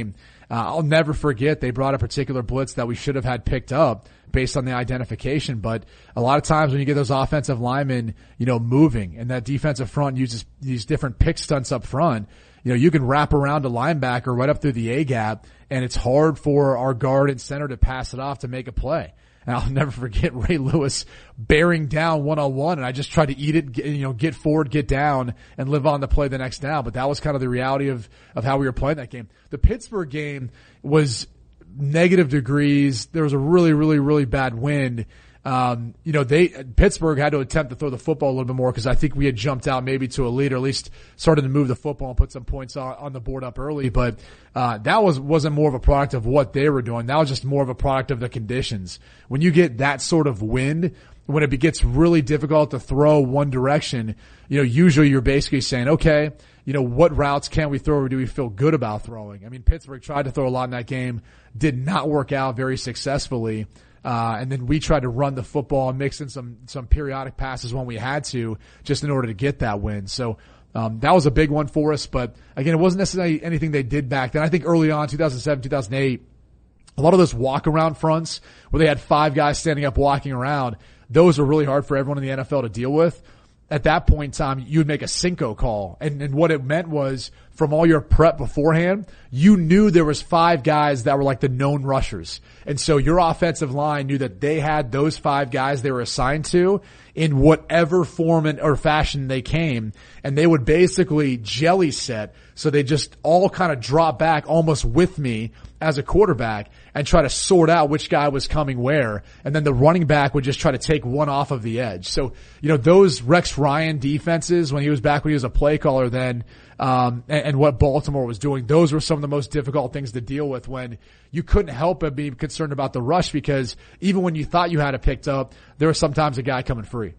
uh, I'll never forget they brought a particular blitz that we should have had picked up based on the identification. But a lot of times when you get those offensive linemen, you know, moving and that defensive front uses these different pick stunts up front, you know, you can wrap around a linebacker right up through the A gap, and it's hard for our guard and center to pass it off to make a play. And I'll never forget Ray Lewis bearing down one-on-one, and I just tried to eat it, get, you know, get forward, get down, and live on the play the next down. But that was kind of the reality of, of how we were playing that game. The Pittsburgh game was negative degrees. There was a really, really, really bad wind. Um, you know, they, Pittsburgh had to attempt to throw the football a little bit more because I think we had jumped out maybe to a lead, or at least started to move the football and put some points on, on the board up early. But, uh, that was, wasn't more of a product of what they were doing. That was just more of a product of the conditions. When you get that sort of wind, when it gets really difficult to throw one direction, you know, usually you're basically saying, okay, you know, what routes can we throw or do we feel good about throwing? I mean, Pittsburgh tried to throw a lot in that game, did not work out very successfully. Uh, and then we tried to run the football and mix in some, some periodic passes when we had to, just in order to get that win. So, um, that was a big one for us. But again, it wasn't necessarily anything they did back then. I think early on, two thousand seven, two thousand eight, a lot of those walk around fronts where they had five guys standing up walking around, those are really hard for everyone in the N F L to deal with. At that point in time, you would make a Cinco call. And, and what it meant was, from all your prep beforehand, you knew there was five guys that were like the known rushers. And so your offensive line knew that they had those five guys they were assigned to in whatever form and, or fashion they came. And they would basically jelly set. So they just all kind of drop back almost with me as a quarterback and try to sort out which guy was coming where. And then the running back would just try to take one off of the edge. So, you know, those Rex Ryan defenses when he was back when he was a play caller then, um, and, and what Baltimore was doing, those were some of the most difficult things to deal with when you couldn't help but be concerned about the rush, because even when you thought you had it picked up, there was sometimes a guy coming free.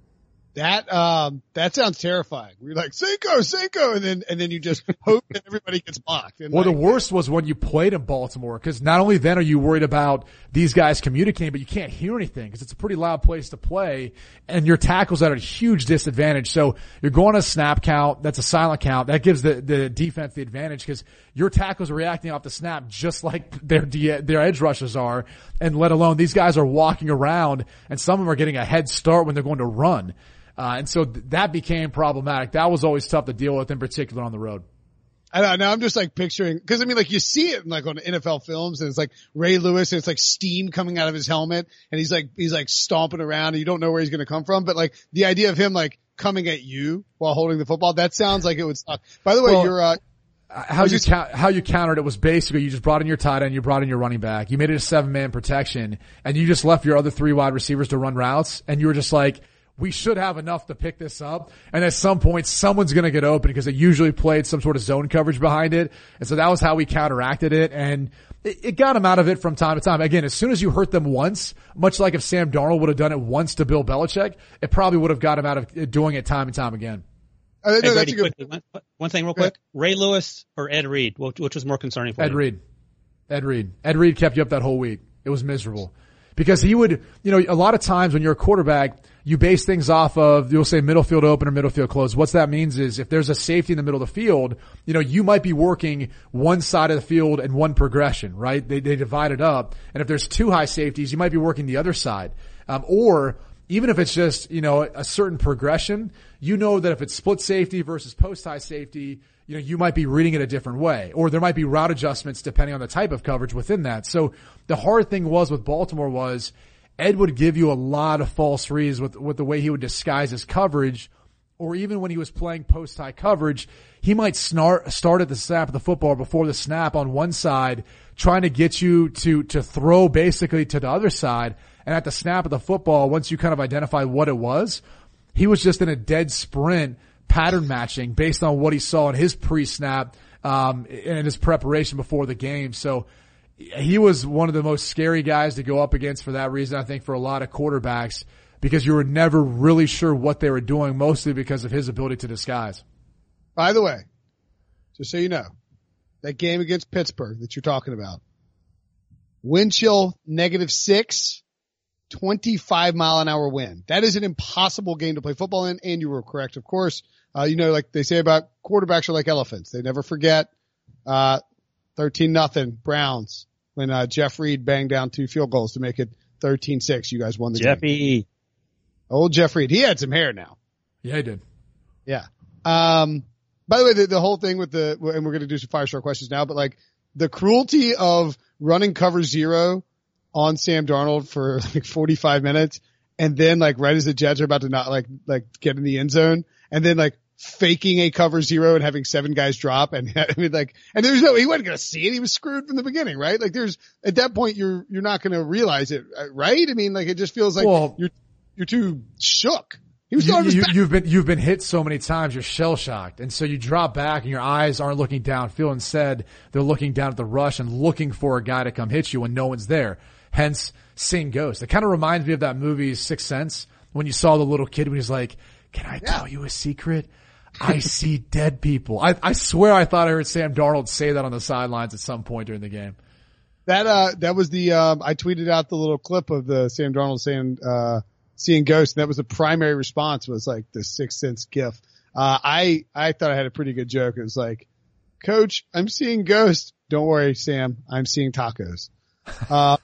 That, um, that sounds terrifying. We're like, Cinco, Cinco, and then, and then you just hope that everybody gets blocked. And well, like, the worst was when you played in Baltimore, because not only then are you worried about these guys communicating, but you can't hear anything because it's a pretty loud place to play, and your tackle's at a huge disadvantage. So you're going to snap count. That's a silent count. That gives the, the defense the advantage because your tackles are reacting off the snap just like their, their edge rushers are. And let alone these guys are walking around, and some of them are getting a head start when they're going to run. Uh, and so th- that became problematic. That was always tough to deal with, in particular on the road. I don't know. I'm just like picturing, cause I mean, like you see it in like on N F L films, and it's like Ray Lewis and it's like steam coming out of his helmet, and he's like, he's like stomping around and you don't know where he's going to come from. But like the idea of him like coming at you while holding the football, that sounds like it would suck. By the way, well, you're, uh, how you, just, ca- how you countered it was basically you just brought in your tight end, you brought in your running back, you made it a seven man protection, and you just left your other three wide receivers to run routes, and you were just like, we should have enough to pick this up. And at some point, someone's going to get open because they usually played some sort of zone coverage behind it. And so that was how we counteracted it. And it, it got them out of it from time to time. Again, as soon as you hurt them once, much like if Sam Darnold would have done it once to Bill Belichick, it probably would have got him out of doing it time and time again. Uh, no, hey, that's Brady, a good quickly, one, one thing real quick. Ray Lewis or Ed Reed, which, which was more concerning for Ed you? Reed. Ed Reed. Ed Reed kept you up that whole week. It was miserable. Because he would, you know, a lot of times when you're a quarterback, you base things off of, you'll say middle field open or middle field closed. What that means is if there's a safety in the middle of the field, you know, you might be working one side of the field and one progression, right? They, they divide it up. And if there's two high safeties, you might be working the other side. Um, or even if it's just, you know, a certain progression, you know that if it's split safety versus post high safety, you know, you might be reading it a different way, or there might be route adjustments depending on the type of coverage within that. So the hard thing was with Baltimore was Ed would give you a lot of false reads with, with the way he would disguise his coverage, or even when he was playing post high coverage, he might snart, start at the snap of the football before the snap on one side, trying to get you to, to throw basically to the other side. And at the snap of the football, once you kind of identify what it was, he was just in a dead sprint, pattern matching based on what he saw in his pre-snap, um, and his preparation before the game. So he was one of the most scary guys to go up against for that reason, I think, for a lot of quarterbacks, because you were never really sure what they were doing, mostly because of his ability to disguise. By the way, just so you know, that game against Pittsburgh that you're talking about, wind chill negative six, twenty-five mile an hour wind. That is an impossible game to play football in, and you were correct, of course. Uh, you know, like they say about quarterbacks are like elephants. They never forget. Uh, thirteen nothing Browns when uh, Jeff Reed banged down two field goals to make it thirteen six. You guys won the Jeffy. game. Old Jeff Reed. He had some hair now. Yeah, he did. Yeah. Um, by the way, the, the whole thing with the, and we're going to do some five star questions now, but like the cruelty of running cover zero on Sam Darnold for like forty-five minutes. And then like right as the Jets are about to not like, like get in the end zone and then like faking a cover zero and having seven guys drop. And I mean like, and there's no, he wasn't going to see it. He was screwed from the beginning, right? Like there's, at that point, you're, you're not going to realize it, right? I mean, like it just feels like well, you're, you're too shook. He was you, you, you, you've been, you've been hit so many times, you're shell shocked. And so you drop back and your eyes aren't looking downfield. Instead, they're looking down at the rush and looking for a guy to come hit you when no one's there. Hence, seeing ghosts. It kind of reminds me of that movie Sixth Sense when you saw the little kid when he's like, can I yeah. tell you a secret? I see dead people. I, I swear I thought I heard Sam Darnold say that on the sidelines at some point during the game. That, uh, that was the, um, I tweeted out the little clip of the Sam Darnold saying, uh, seeing ghosts. And that was the primary response was like the Sixth Sense gif. Uh, I, I thought I had a pretty good joke. It was like, Coach, I'm seeing ghosts. Don't worry, Sam. I'm seeing tacos. Uh,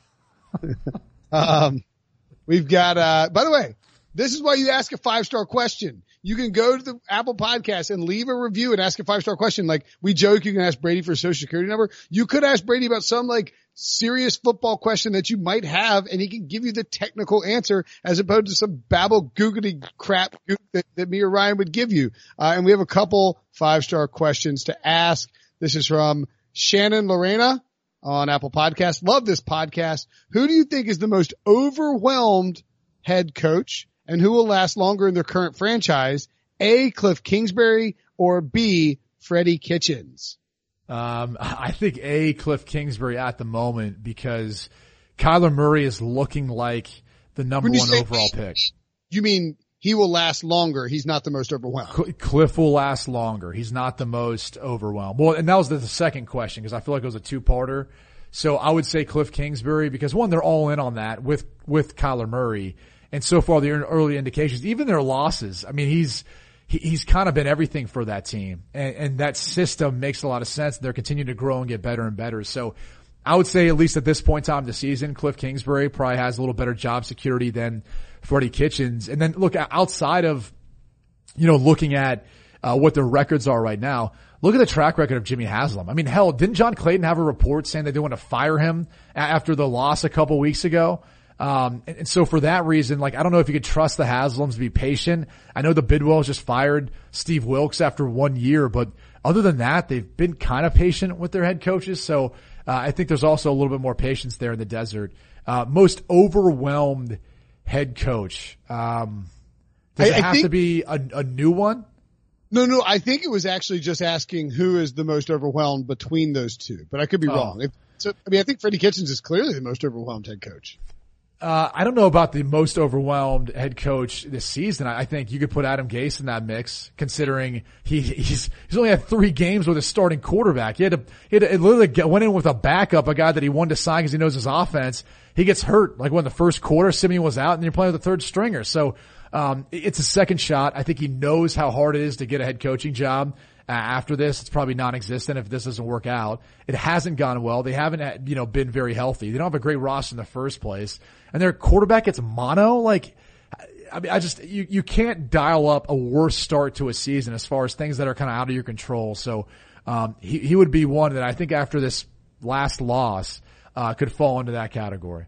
um, we've got, uh, by the way, this is why you ask a five star question. You can go to the Apple Podcast and leave a review and ask a five star question. Like we joke, you can ask Brady for a social security number. You could ask Brady about some like serious football question that you might have and he can give you the technical answer as opposed to some babble googly crap that, that me or Ryan would give you. Uh, and we have a couple five star questions to ask. This is from Shannon Lorena on Apple Podcast. Love this podcast. Who do you think is the most overwhelmed head coach and who will last longer in their current franchise? A, Cliff Kingsbury or B, Freddie Kitchens? Um, I think A, Cliff Kingsbury at the moment because Kyler Murray is looking like the number one overall A, pick. You mean he will last longer? He's not the most overwhelmed. Cl- Cliff will last longer. He's not the most overwhelmed. Well, and that was the, the second question because I feel like it was a two-parter. So I would say Cliff Kingsbury because one, they're all in on that with, with Kyler Murray. And so far the early indications, even their losses, I mean, he's, he, he's kind of been everything for that team. And, and that system makes a lot of sense. They're continuing to grow and get better and better. So I would say at least at this point in time of the season, Cliff Kingsbury probably has a little better job security than Freddie Kitchens. And then look outside of, you know, looking at, uh, what their records are right now. Look at the track record of Jimmy Haslam. I mean, hell, didn't John Clayton have a report saying that they want to fire him after the loss a couple weeks ago? Um, and, and so for that reason, like, I don't know if you could trust the Haslams to be patient. I know the Bidwells just fired Steve Wilkes after one year, but other than that, they've been kind of patient with their head coaches. So, uh, I think there's also a little bit more patience there in the desert. Uh, most overwhelmed head coach. Um, does I, it have I think, to be a, a new one? No, no, I think it was actually just asking who is the most overwhelmed between those two, but I could be oh. wrong. If, so, I mean, I think Freddie Kitchens is clearly the most overwhelmed head coach. Uh, I don't know about the most overwhelmed head coach this season. I think you could put Adam Gase in that mix, considering he he's he's only had three games with a starting quarterback. He had to he had to, it literally get, went in with a backup, a guy that he wanted to sign because he knows his offense. He gets hurt like when the first quarter, Simeon was out, and you're playing with the third stringer. So um, it's a second shot. I think he knows how hard it is to get a head coaching job. Uh, after this, it's probably non-existent if this doesn't work out. It hasn't gone well. They haven't, had, you know, been very healthy. They don't have a great roster in the first place. And their quarterback gets mono. Like, I mean, I just, you, you can't dial up a worse start to a season as far as things that are kind of out of your control. So, um, he, he would be one that I think after this last loss, uh, could fall into that category.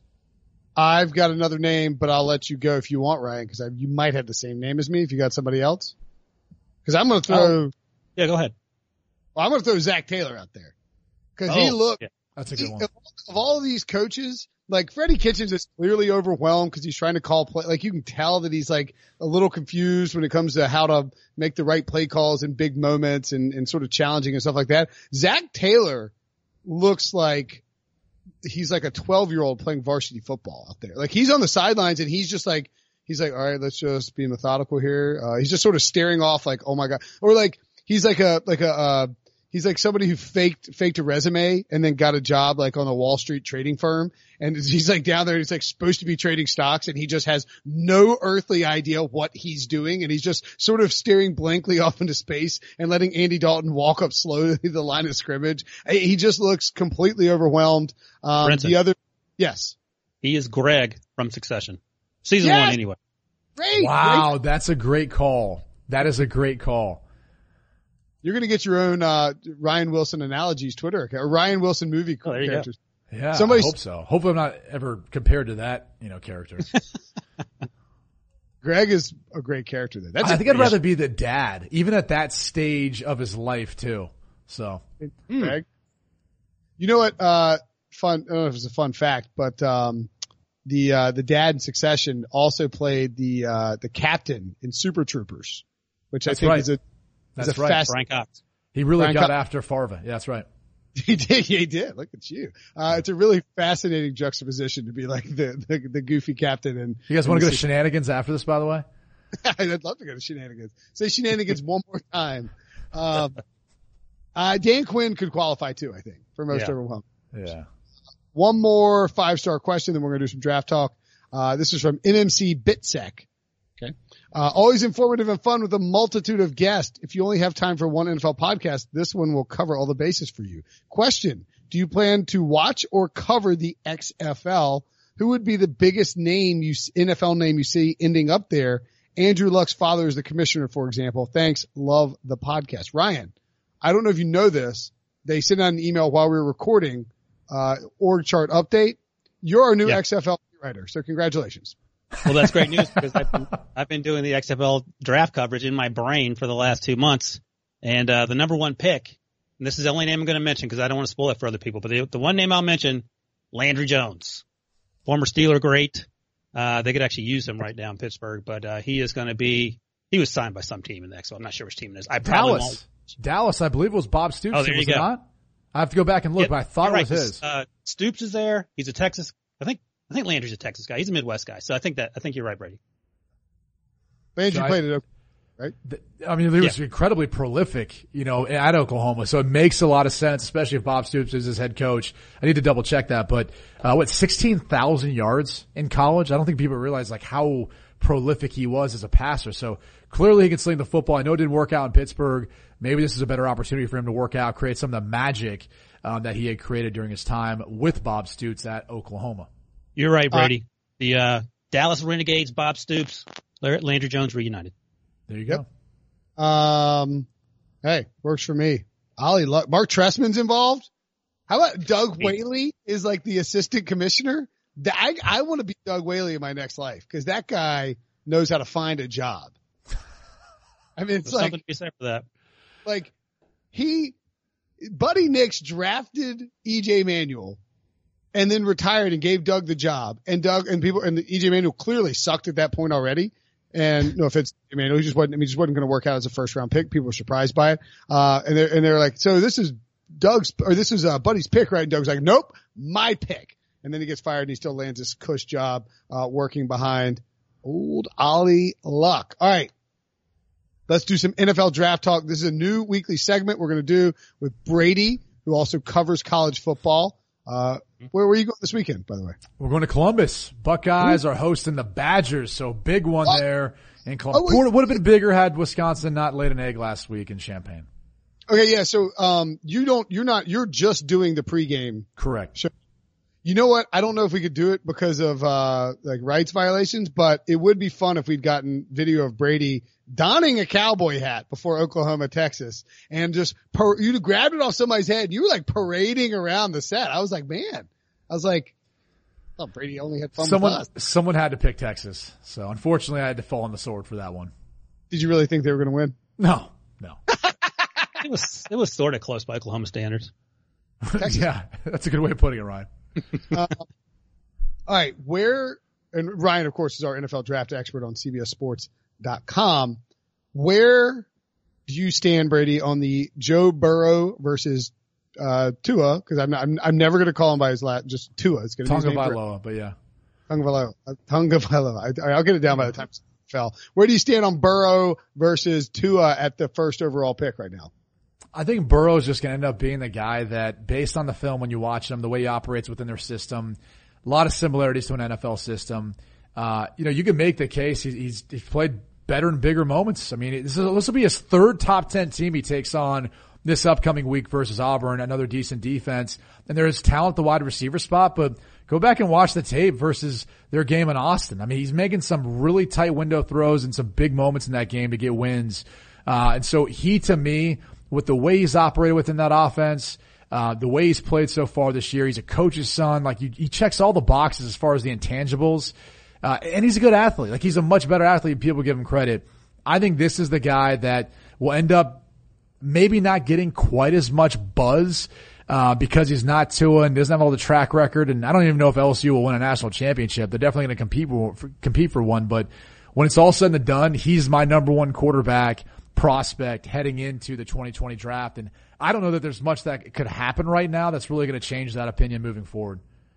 I've got another name, but I'll let you go if you want, Ryan, because you might have the same name as me if you got somebody else. Because I'm going to throw. Oh. Yeah, go ahead. Well, I'm going to throw Zach Taylor out there because oh, he looked. Yeah. That's a good he, one. Of, of all of these coaches, like Freddie Kitchens is clearly overwhelmed because he's trying to call play. Like you can tell that he's like a little confused when it comes to how to make the right play calls in big moments and, and sort of challenging and stuff like that. Zach Taylor looks like he's like a twelve year old playing varsity football out there. Like he's on the sidelines and he's just like, he's like, all right, let's just be methodical here. Uh, he's just sort of staring off like, oh my God. Or like, he's like a, like a, uh, He's like somebody who faked, faked a resume and then got a job like on a Wall Street trading firm. And he's like down there. He's like supposed to be trading stocks and he just has no earthly idea what he's doing. And he's just sort of staring blankly off into space and letting Andy Dalton walk up slowly the line of scrimmage. He just looks completely overwhelmed. Um, Brenton. the other, yes. He is Greg from Succession. Season Yes! one anyway. Great. Wow, Great. that's a great call. That is a great call. You're going to get your own, uh, Ryan Wilson analogies Twitter account or Ryan Wilson movie Oh, there you go. characters. Yeah, Somebody's- I hope so. Hopefully I'm not ever compared to that, you know, character. Greg is a great character there. That's I a think I'd great- rather be the dad, even at that stage of his life too. So, Greg. You know what, uh, fun, I don't know if it's a fun fact, but, um, the, uh, the dad in Succession also played the, uh, the captain in Super Troopers, which That's I think right. is a, that's is a right. fast, Brian Cox. He really Brian got Co- after Farva. Yeah, that's right. he did, he did. Look at you. Uh, it's a really fascinating juxtaposition to be like the, the, the goofy captain and. You guys want to and go to shenanigans after this, by the way? I'd love to go to shenanigans. Say shenanigans one more time. Um, uh, Dan Quinn could qualify too, I think, for most Yeah. overwhelming. Yeah. One more five star question, then we're going to do some draft talk. Uh, this is from N M C Bitsec. Okay. Uh, always informative and fun with a multitude of guests. If you only have time for one N F L podcast, this one will cover all the bases for you. Question. Do you plan to watch or cover the X F L? Who would be the biggest name you, N F L name you see ending up there? Andrew Luck's father is the commissioner, for example. Thanks. Love the podcast. Ryan, I don't know if you know this. They sent out an email while we were recording, uh, org chart update. You're our new Yeah. X F L writer. So congratulations. Well, that's great news because I've been, I've been doing the X F L draft coverage in my brain for the last two months. And, uh, the number one pick, and this is the only name I'm going to mention because I don't want to spoil it for other people, but the, the one name I'll mention, Landry Jones, former Steeler great. Uh, they could actually use him right now in Pittsburgh, but, uh, he is going to be, he was signed by some team in the X F L. I'm not sure which team it is. I probably Dallas. won't. Dallas, I believe it was Bob Stoops. Oh, there was you it go. not? I have to go back and look, Yeah, but I thought you're it was right, his. Uh, Stoops is there. He's a Texas, I think, I think Landry's a Texas guy. He's a Midwest guy. So I think that, I think you're right, Brady. Landry So I- played it, right? I mean, he was Yeah. incredibly prolific, you know, at Oklahoma. So it makes a lot of sense, especially if Bob Stoops is his head coach. I need to double check that, but, uh, what, sixteen thousand yards in college? I don't think people realize like how prolific he was as a passer. So clearly he can sling the football. I know it didn't work out in Pittsburgh. Maybe this is a better opportunity for him to work out, create some of the magic, um, that he had created during his time with Bob Stoops at Oklahoma. You're right, Brady. Uh, the, uh, Dallas Renegades, Bob Stoops, Landry Jones reunited. There you go. Um, hey, works for me. Ollie Luck, Mark Trestman's involved. How about Doug Whaley is like the assistant commissioner? I, I want to be Doug Whaley in my next life because that guy knows how to find a job. I mean, it's There's like, something to be said for that. like he, Buddy Nix drafted E J Manuel and then retired and gave Doug the job. And Doug and people and the E J Manuel clearly sucked at that point already. And no offense, Manuel, he just wasn't, I mean, just wasn't going to work out as a first round pick. People were surprised by it. Uh, and they're, and they're like, so this is Doug's, or this is uh, Buddy's pick, right? And Doug's like, nope, my pick. And then he gets fired and he still lands this cush job, uh, working behind old Ollie Luck. All right. Let's do some N F L draft talk. This is a new weekly segment we're going to do with Brady, who also covers college football. Uh, where were you going this weekend, by the way? We're going to Columbus. Buckeyes Ooh. are hosting the Badgers, so big one oh. there in Columbus. Oh, would have been bigger had Wisconsin not laid an egg last week in Champaign. Okay, yeah. So, um, you don't, you're not, you're just doing the pregame. Correct. Show. You know what? I don't know if we could do it because of, uh, like rights violations, but it would be fun if we'd gotten video of Brady donning a cowboy hat before Oklahoma, Texas, and just, par- you grabbed it off somebody's head. You were like parading around the set. I was like, man, I was like, oh, Brady only had fun someone, with us. Someone had to pick Texas. So unfortunately I had to fall on the sword for that one. Did you really think they were going to win? No, no. It was, it was sort of close by Oklahoma standards. Yeah, that's a good way of putting it, Ryan. uh, all right. Where, and Ryan, of course, is our N F L draft expert on C B S Sports dot com. Where do you stand, Brady, on the Joe Burrow versus, uh, Tua? Cause I'm not, I'm, I'm never going to call him by his last, just Tua. It's going to be Tonga Vailoa, but yeah. Tonga Vailoa. Tonga Vailoa. I, I'll get it down by the time it fell. Where do you stand on Burrow versus Tua at the first overall pick right now? I think Burrow is just going to end up being the guy that, based on the film, when you watch him, the way he operates within their system, a lot of similarities to an N F L system. Uh, you know, you can make the case he's, he's, he's played better in bigger moments. I mean, this, is, this will be his third top ten team he takes on this upcoming week versus Auburn, another decent defense. And there is talent at the wide receiver spot, but go back and watch the tape versus their game in Austin. I mean, he's making some really tight window throws and some big moments in that game to get wins. Uh, and so he, to me, with the way he's operated within that offense, uh, the way he's played so far this year, he's a coach's son. Like, you, he checks all the boxes as far as the intangibles. Uh, and he's a good athlete. Like, he's a much better athlete than people give him credit. I think this is the guy that will end up maybe not getting quite as much buzz, uh, because he's not Tua and doesn't have all the track record. And I don't even know if L S U will win a national championship. They're definitely going to compete for, compete for one. But when it's all said and done, he's my number one quarterback prospect heading into the twenty twenty draft. And I don't know that there's much that could happen right now that's really going to change that opinion moving forward.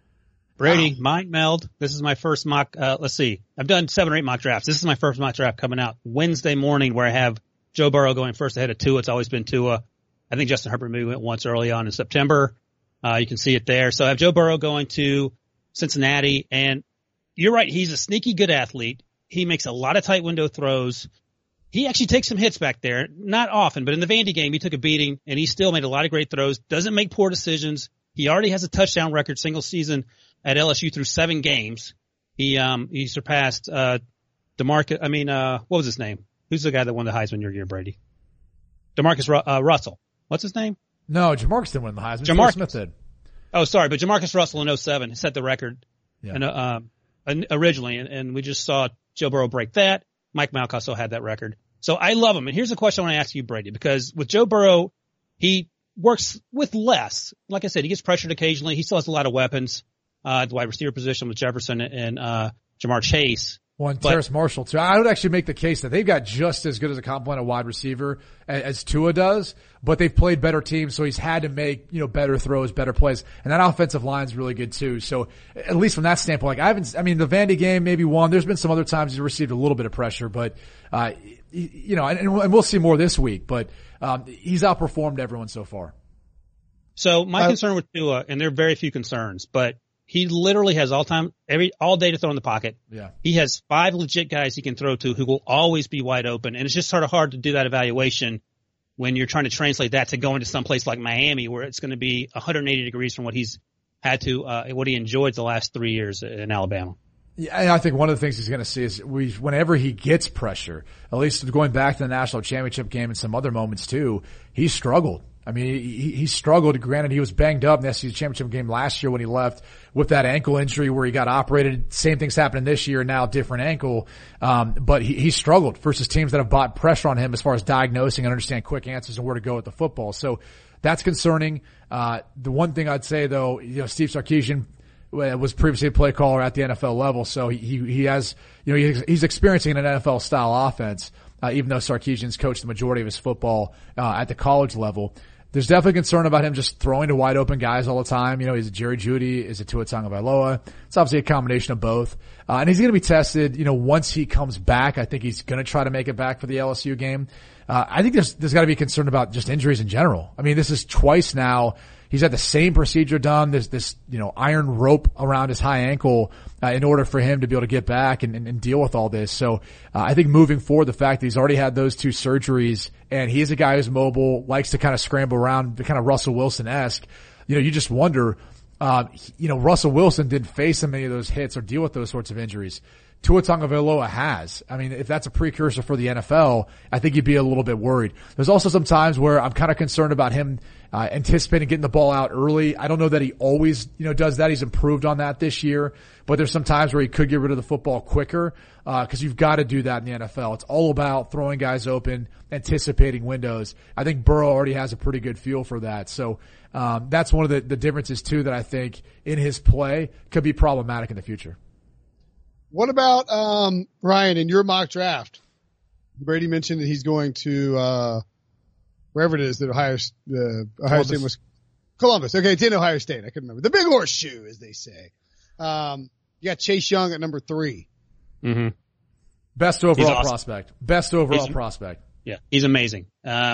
Brady, wow. mind meld. This is my first mock, uh, let's see. I've done seven or eight mock drafts. This is my first mock draft coming out Wednesday morning, where I have Joe Burrow going first ahead of Tua. It's always been Tua. I think Justin Herbert maybe went once early on in September. Uh, you can see it there. So I have Joe Burrow going to Cincinnati, and you're right. He's a sneaky good athlete. He makes a lot of tight window throws. He actually takes some hits back there. Not often, but in the Vandy game, he took a beating, and he still made a lot of great throws. Doesn't make poor decisions. He already has a touchdown record single season at L S U through seven games. He, um, he surpassed, uh, DeMarcus, I mean, uh, what was his name? Who's the guy that won the Heisman your year, Brady? DeMarcus Ru- uh, Russell. What's his name? No, Jamarcus didn't win the Heisman. Jamarcus Smith did. Oh, sorry, but Jamarcus Russell in oh seven set the record, Yeah. and, uh, um, originally, and, and we just saw Joe Burrow break that. Mike Malk also had that record. So I love him. And here's a question I want to ask you, Brady, because with Joe Burrow, he works with less. Like I said, he gets pressured occasionally. He still has a lot of weapons, uh, at the wide receiver position with Jefferson and, uh, Jamar Chase. Well, and But- Terrace Marshall too. I would actually make the case that they've got just as good as a complement of wide receiver as, as Tua does, but they've played better teams, so he's had to make, you know, better throws, better plays. And that offensive line's really good too. So at least from that standpoint, like I haven't, I mean, the Vandy game, maybe one. There's been some other times he's received a little bit of pressure, but, uh, you know, and, and we'll see more this week, but, um, he's outperformed everyone so far. So my Uh, concern with Tua, and there are very few concerns, but he literally has all time, every, all day to throw in the pocket. Yeah. He has five legit guys he can throw to who will always be wide open. And it's just sort of hard to do that evaluation when you're trying to translate that to going to some place like Miami, where it's going to be one hundred eighty degrees from what he's had to, uh, what he enjoyed the last three years in Alabama. Yeah, and I think one of the things he's going to see is we, whenever he gets pressure, at least going back to the national championship game and some other moments too, he struggled. I mean, he, he struggled. Granted, he was banged up in the S E C championship game last year when he left with that ankle injury where he got operated. Same thing's happening this year, now different ankle. Um, but he, he struggled versus teams that have bought pressure on him as far as diagnosing and understand quick answers and where to go with the football. So that's concerning. Uh, the one thing I'd say though, you know, Steve Sarkisian was previously a play caller at the N F L level. So he, he, he has, you know, he's, he's experiencing an N F L style offense, uh, even though Sarkisian's coached the majority of his football, uh, at the college level. There's definitely concern about him just throwing to wide open guys all the time. You know, he's a Jerry Jeudy, is a Tua Tagovailoa. It's obviously a combination of both. Uh, and he's going to be tested, you know, once he comes back. I think he's going to try to make it back for the L S U game. Uh, I think there's, there's got to be concern about just injuries in general. I mean, this is twice now. He's had the same procedure done. There's this, you know, iron rope around his high ankle, uh, in order for him to be able to get back and, and, and deal with all this. So, uh, I think moving forward, the fact that he's already had those two surgeries and he's a guy who's mobile, likes to kind of scramble around, the kind of Russell Wilson-esque, you know, you just wonder, uh, you know, Russell Wilson didn't face so many of those hits or deal with those sorts of injuries. Tua Tagovailoa has. I mean, if that's a precursor for the N F L, I think you'd be a little bit worried. There's also some times where I'm kind of concerned about him uh, anticipating getting the ball out early. I don't know that he always, you know, does that. He's improved on that this year, but there's some times where he could get rid of the football quicker, uh, cause you've got to do that in the N F L. It's all about throwing guys open, anticipating windows. I think Burrow already has a pretty good feel for that. So, um, that's one of the, the differences too that I think in his play could be problematic in the future. What about, um, Ryan, in your mock draft? Brady mentioned that he's going to, uh, wherever it is that Ohio, the uh, Ohio Columbus. State was Columbus. Okay. It's in Ohio State. I couldn't remember. The big horseshoe, as they say. Um, you got Chase Young at number three. Mm-hmm. Best overall awesome. prospect. Best overall He's- prospect. Yeah, he's amazing. Um,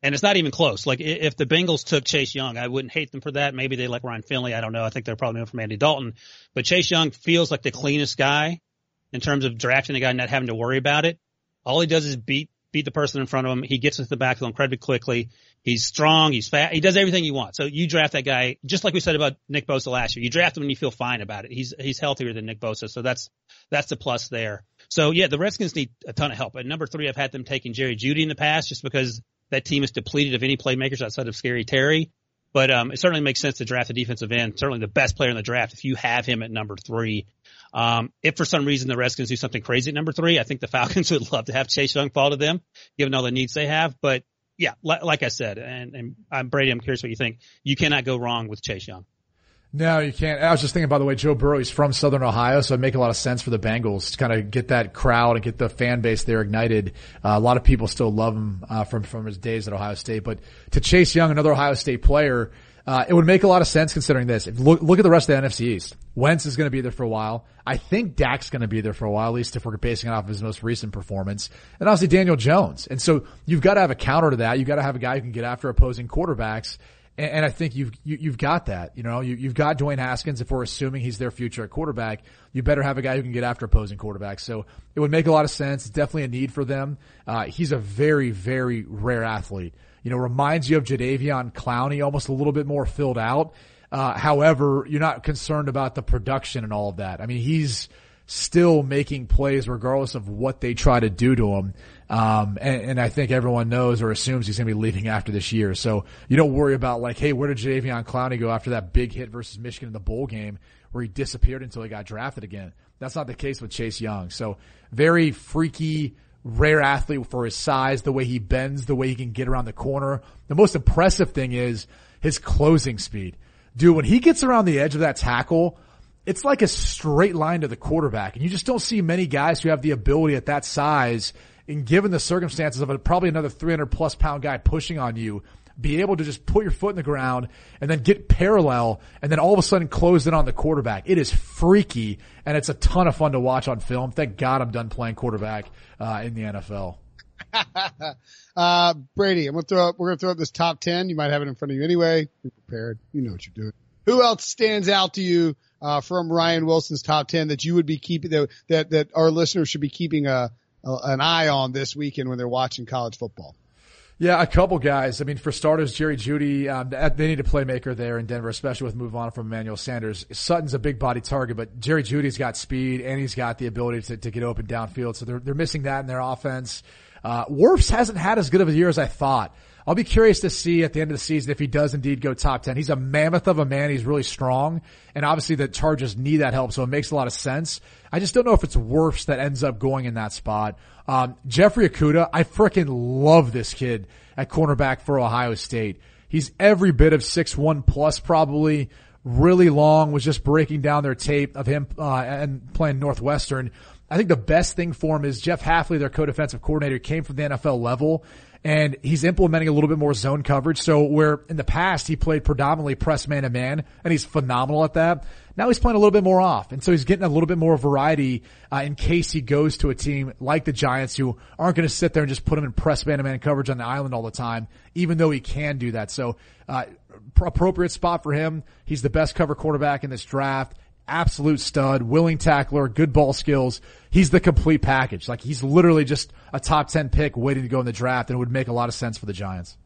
And it's not even close. Like if the Bengals took Chase Young, I wouldn't hate them for that. Maybe they like Ryan Finley. I don't know. I think they're probably moving from Andy Dalton, but Chase Young feels like the cleanest guy in terms of drafting a guy and not having to worry about it. All he does is beat, beat the person in front of him. He gets into the backfield incredibly quickly. He's strong. He's fast. He does everything you want. So you draft that guy, just like we said about Nick Bosa last year. You draft him and you feel fine about it. He's, he's healthier than Nick Bosa. So that's, that's the plus there. So yeah, the Redskins need a ton of help. At number three, I've had them taking Jerry Jeudy in the past just because that team is depleted of any playmakers outside of Scary Terry. But um, it certainly makes sense to draft a defensive end, certainly the best player in the draft if you have him at number three. Um, if for some reason the Redskins do something crazy at number three, I think the Falcons would love to have Chase Young fall to them, given all the needs they have. But yeah, li- like I said, and, and I'm Brady, I'm curious what you think. You cannot go wrong with Chase Young. No, you can't. I was just thinking, by the way, Joe Burrow, he's from Southern Ohio, so it'd make a lot of sense for the Bengals to kind of get that crowd and get the fan base there ignited. Uh, a lot of people still love him uh, from from his days at Ohio State. But to Chase Young, another Ohio State player, uh, it would make a lot of sense considering this. If look, look at the rest of the N F C East. Wentz is going to be there for a while. I think Dak's going to be there for a while, at least if we're basing it off of his most recent performance. And obviously Daniel Jones. And so you've got to have a counter to that. You've got to have a guy who can get after opposing quarterbacks. And I think you've, you, you've got that, you know, you, you've got Dwayne Haskins. If we're assuming he's their future at quarterback, you better have a guy who can get after opposing quarterbacks. So it would make a lot of sense. It's definitely a need for them. Uh, he's a very, very rare athlete. You know, reminds you of Jadeveon Clowney, almost a little bit more filled out. Uh, however, you're not concerned about the production and all of that. I mean, he's still making plays regardless of what they try to do to him. Um, and, and I think everyone knows or assumes he's going to be leaving after this year. So you don't worry about like, hey, where did Jadeveon Clowney go after that big hit versus Michigan in the bowl game where he disappeared until he got drafted again? That's not the case with Chase Young. So very freaky, rare athlete for his size, the way he bends, the way he can get around the corner. The most impressive thing is his closing speed. Dude, when he gets around the edge of that tackle, it's like a straight line to the quarterback. And you just don't see many guys who have the ability at that size, and given the circumstances of a, probably another three hundred plus pound guy pushing on you, be able to just put your foot in the ground and then get parallel and then all of a sudden close in on the quarterback. It is freaky, and it's a ton of fun to watch on film. Thank God I'm done playing quarterback uh, in the N F L. uh, Brady, I'm gonna throw up, we're gonna throw up this top ten. You might have it in front of you anyway. Be prepared. You know what you're doing. Who else stands out to you, uh, from Ryan Wilson's top ten that you would be keeping, that, that, that our listeners should be keeping a, a, an eye on this weekend when they're watching college football? Yeah, a couple guys. I mean, for starters, Jerry Jeudy, um, they need a playmaker there in Denver, especially with move on from Emmanuel Sanders. Sutton's a big body target, but Jerry Judy's got speed and he's got the ability to, to get open downfield. So they're, they're missing that in their offense. Uh, Wirfs hasn't had as good of a year as I thought. I'll be curious to see at the end of the season if he does indeed go top ten. He's a mammoth of a man. He's really strong. And obviously the Chargers need that help, so it makes a lot of sense. I just don't know if it's Wirfs that ends up going in that spot. Um, Jeffrey Okudah, I frickin' love this kid at cornerback for Ohio State. He's every bit of six one plus probably, really long, was just breaking down their tape of him, uh, and playing Northwestern. I think the best thing for him is Jeff Hafley, their co-defensive coordinator, came from the N F L level, and he's implementing a little bit more zone coverage. So where in the past he played predominantly press man to man, and he's phenomenal at that, now he's playing a little bit more off. And so he's getting a little bit more variety, uh, in case he goes to a team like the Giants who aren't going to sit there and just put him in press man to man coverage on the island all the time, even though he can do that. So, uh, appropriate spot for him. He's the best cover quarterback in this draft. Absolute stud, willing tackler, good ball skills. He's the complete package. Like, he's literally just a top ten pick waiting to go in the draft, and it would make a lot of sense for the Giants.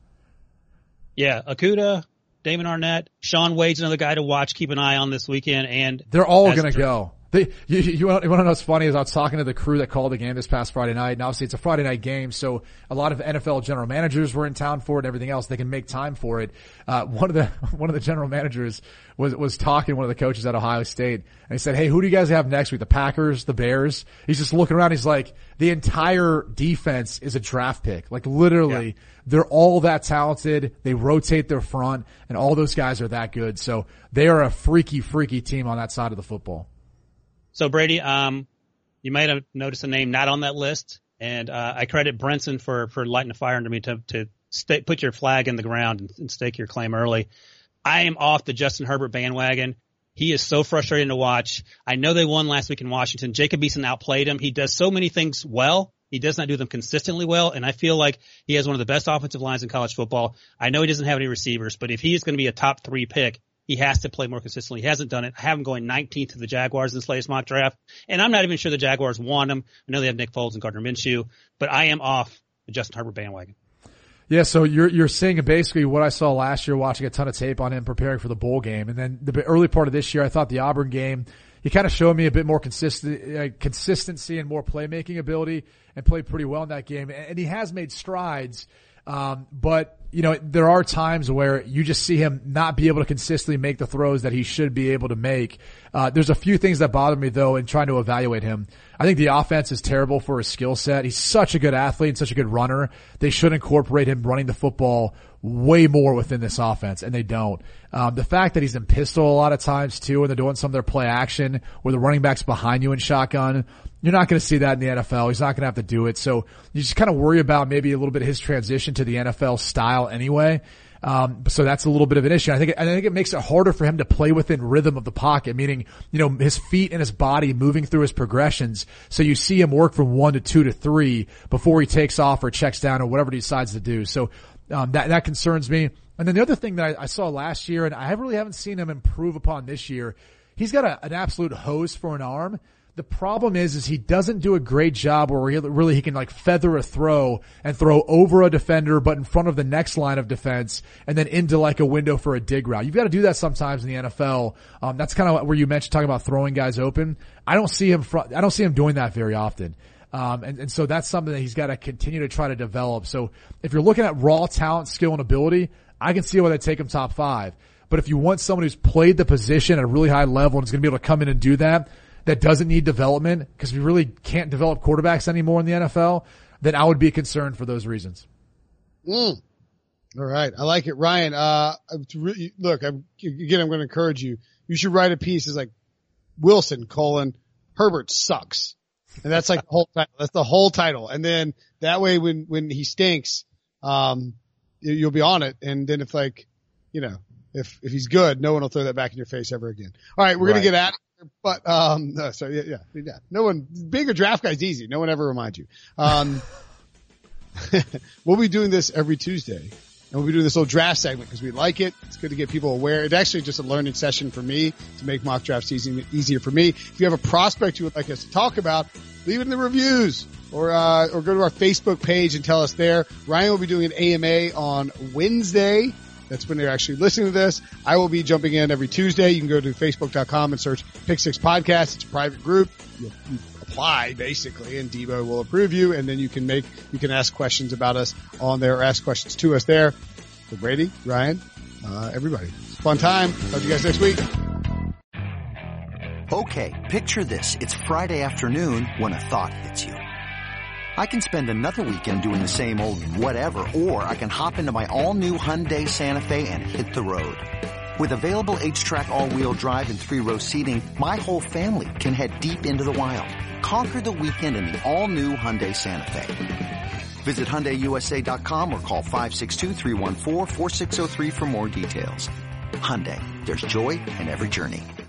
Yeah, Okudah, Damon Arnett, Sean Wade's another guy to watch, keep an eye on this weekend, and they're all going to go. They, you, you want to know what's funny is I was talking to the crew that called the game this past Friday night, and obviously it's a Friday night game, so a lot of N F L general managers were in town for it and everything else. They can make time for it. Uh, one of the, one of the general managers was, was talking to one of the coaches at Ohio State, and he said, hey, who do you guys have next week? The Packers, the Bears? He's just looking around, he's like, the entire defense is a draft pick. Like, literally, yeah. They're all that talented. They rotate their front, and all those guys are that good. So they are a freaky, freaky team on that side of the football. So Brady, um, you might have noticed a name not on that list, and uh, I credit Brinson for for lighting a fire under me to to stay, put your flag in the ground and, and stake your claim early. I am off the Justin Herbert bandwagon. He is so frustrating to watch. I know they won last week in Washington. Jacob Eason outplayed him. He does so many things well, He does not do them consistently well, and I feel like he has one of the best offensive lines in college football. I know he doesn't have any receivers, but if he is going to be a top three pick, he has to play more consistently. He hasn't done it. I have him going nineteenth to the Jaguars in this latest mock draft, and I'm not even sure the Jaguars want him. I know they have Nick Foles and Gardner Minshew, but I am off the Justin Herbert bandwagon. Yeah, so you're you're seeing basically what I saw last year, watching a ton of tape on him preparing for the bowl game, and then the early part of this year, I thought the Auburn game, he kind of showed me a bit more consistent uh, consistency and more playmaking ability, and played pretty well in that game, and, and he has made strides. Um, but you know, there are times where you just see him not be able to consistently make the throws that he should be able to make. Uh, there's a few things that bother me though in trying to evaluate him. I think the offense is terrible for his skill set. He's such a good athlete and such a good runner. They should incorporate him running the football way more within this offense, and they don't. Um, the fact that he's in pistol a lot of times too, and they're doing some of their play action where the running back's behind you in shotgun, you're not going to see that in the N F L. He's not going to have to do it. So you just kind of worry about maybe a little bit of his transition to the N F L style anyway. Um, so that's a little bit of an issue. I think, I think it makes it harder for him to play within rhythm of the pocket, meaning, you know, his feet and his body moving through his progressions. So you see him work from one to two to three before he takes off or checks down or whatever he decides to do. So, um, that, that concerns me. And then the other thing that I, I saw last year, and I really haven't seen him improve upon this year, he's got a, an absolute hose for an arm. The problem is, is he doesn't do a great job where he, really he can like feather a throw and throw over a defender, but in front of the next line of defense and then into like a window for a dig route. You've got to do that sometimes in the N F L. Um, that's kind of where you mentioned talking about throwing guys open. I don't see him, fr- I don't see him doing that very often. Um, and, and so that's something that he's got to continue to try to develop. So if you're looking at raw talent, skill, and ability, I can see why they take him top five. But if you want someone who's played the position at a really high level and is going to be able to come in and do that, that doesn't need development, because we really can't develop quarterbacks anymore in the N F L, then I would be concerned for those reasons. Mm. All right. I like it. Ryan, uh, look, I'm, again, I'm going to encourage you. You should write a piece as like Wilson, colon, Herbert sucks. And that's like the whole title. That's the whole title. And then that way when, when he stinks, um, you'll be on it. And then if like, you know, if, if he's good, no one will throw that back in your face ever again. All right. We're right. going to get out of here. But, um, no, sorry. Yeah, yeah, yeah. No one, being a draft guy is easy. No one ever reminds you. Um, we'll be doing this every Tuesday. And we'll be doing this little draft segment because we like it. It's good to get people aware. It's actually just a learning session for me to make mock drafts easy, easier for me. If you have a prospect you would like us to talk about, leave it in the reviews or, uh, or go to our Facebook page and tell us there. Ryan will be doing an A M A on Wednesday. That's when they're actually listening to this. I will be jumping in every Tuesday. You can go to facebook dot com and search Pick Six Podcast. It's a private group. You, you apply basically, and Debo will approve you, and then you can make, you can ask questions about us on there or ask questions to us there. So Brady, Ryan, uh, everybody. It's a fun time. Talk to you guys next week. Okay, picture this. It's Friday afternoon when a thought hits you. I can spend another weekend doing the same old whatever, or I can hop into my all-new Hyundai Santa Fe and hit the road. With available H-Track all-wheel drive and three-row seating, my whole family can head deep into the wild. Conquer the weekend in the all-new Hyundai Santa Fe. Visit Hyundai U S A dot com or call five six two, three one four, four six zero three for more details. Hyundai, there's joy in every journey.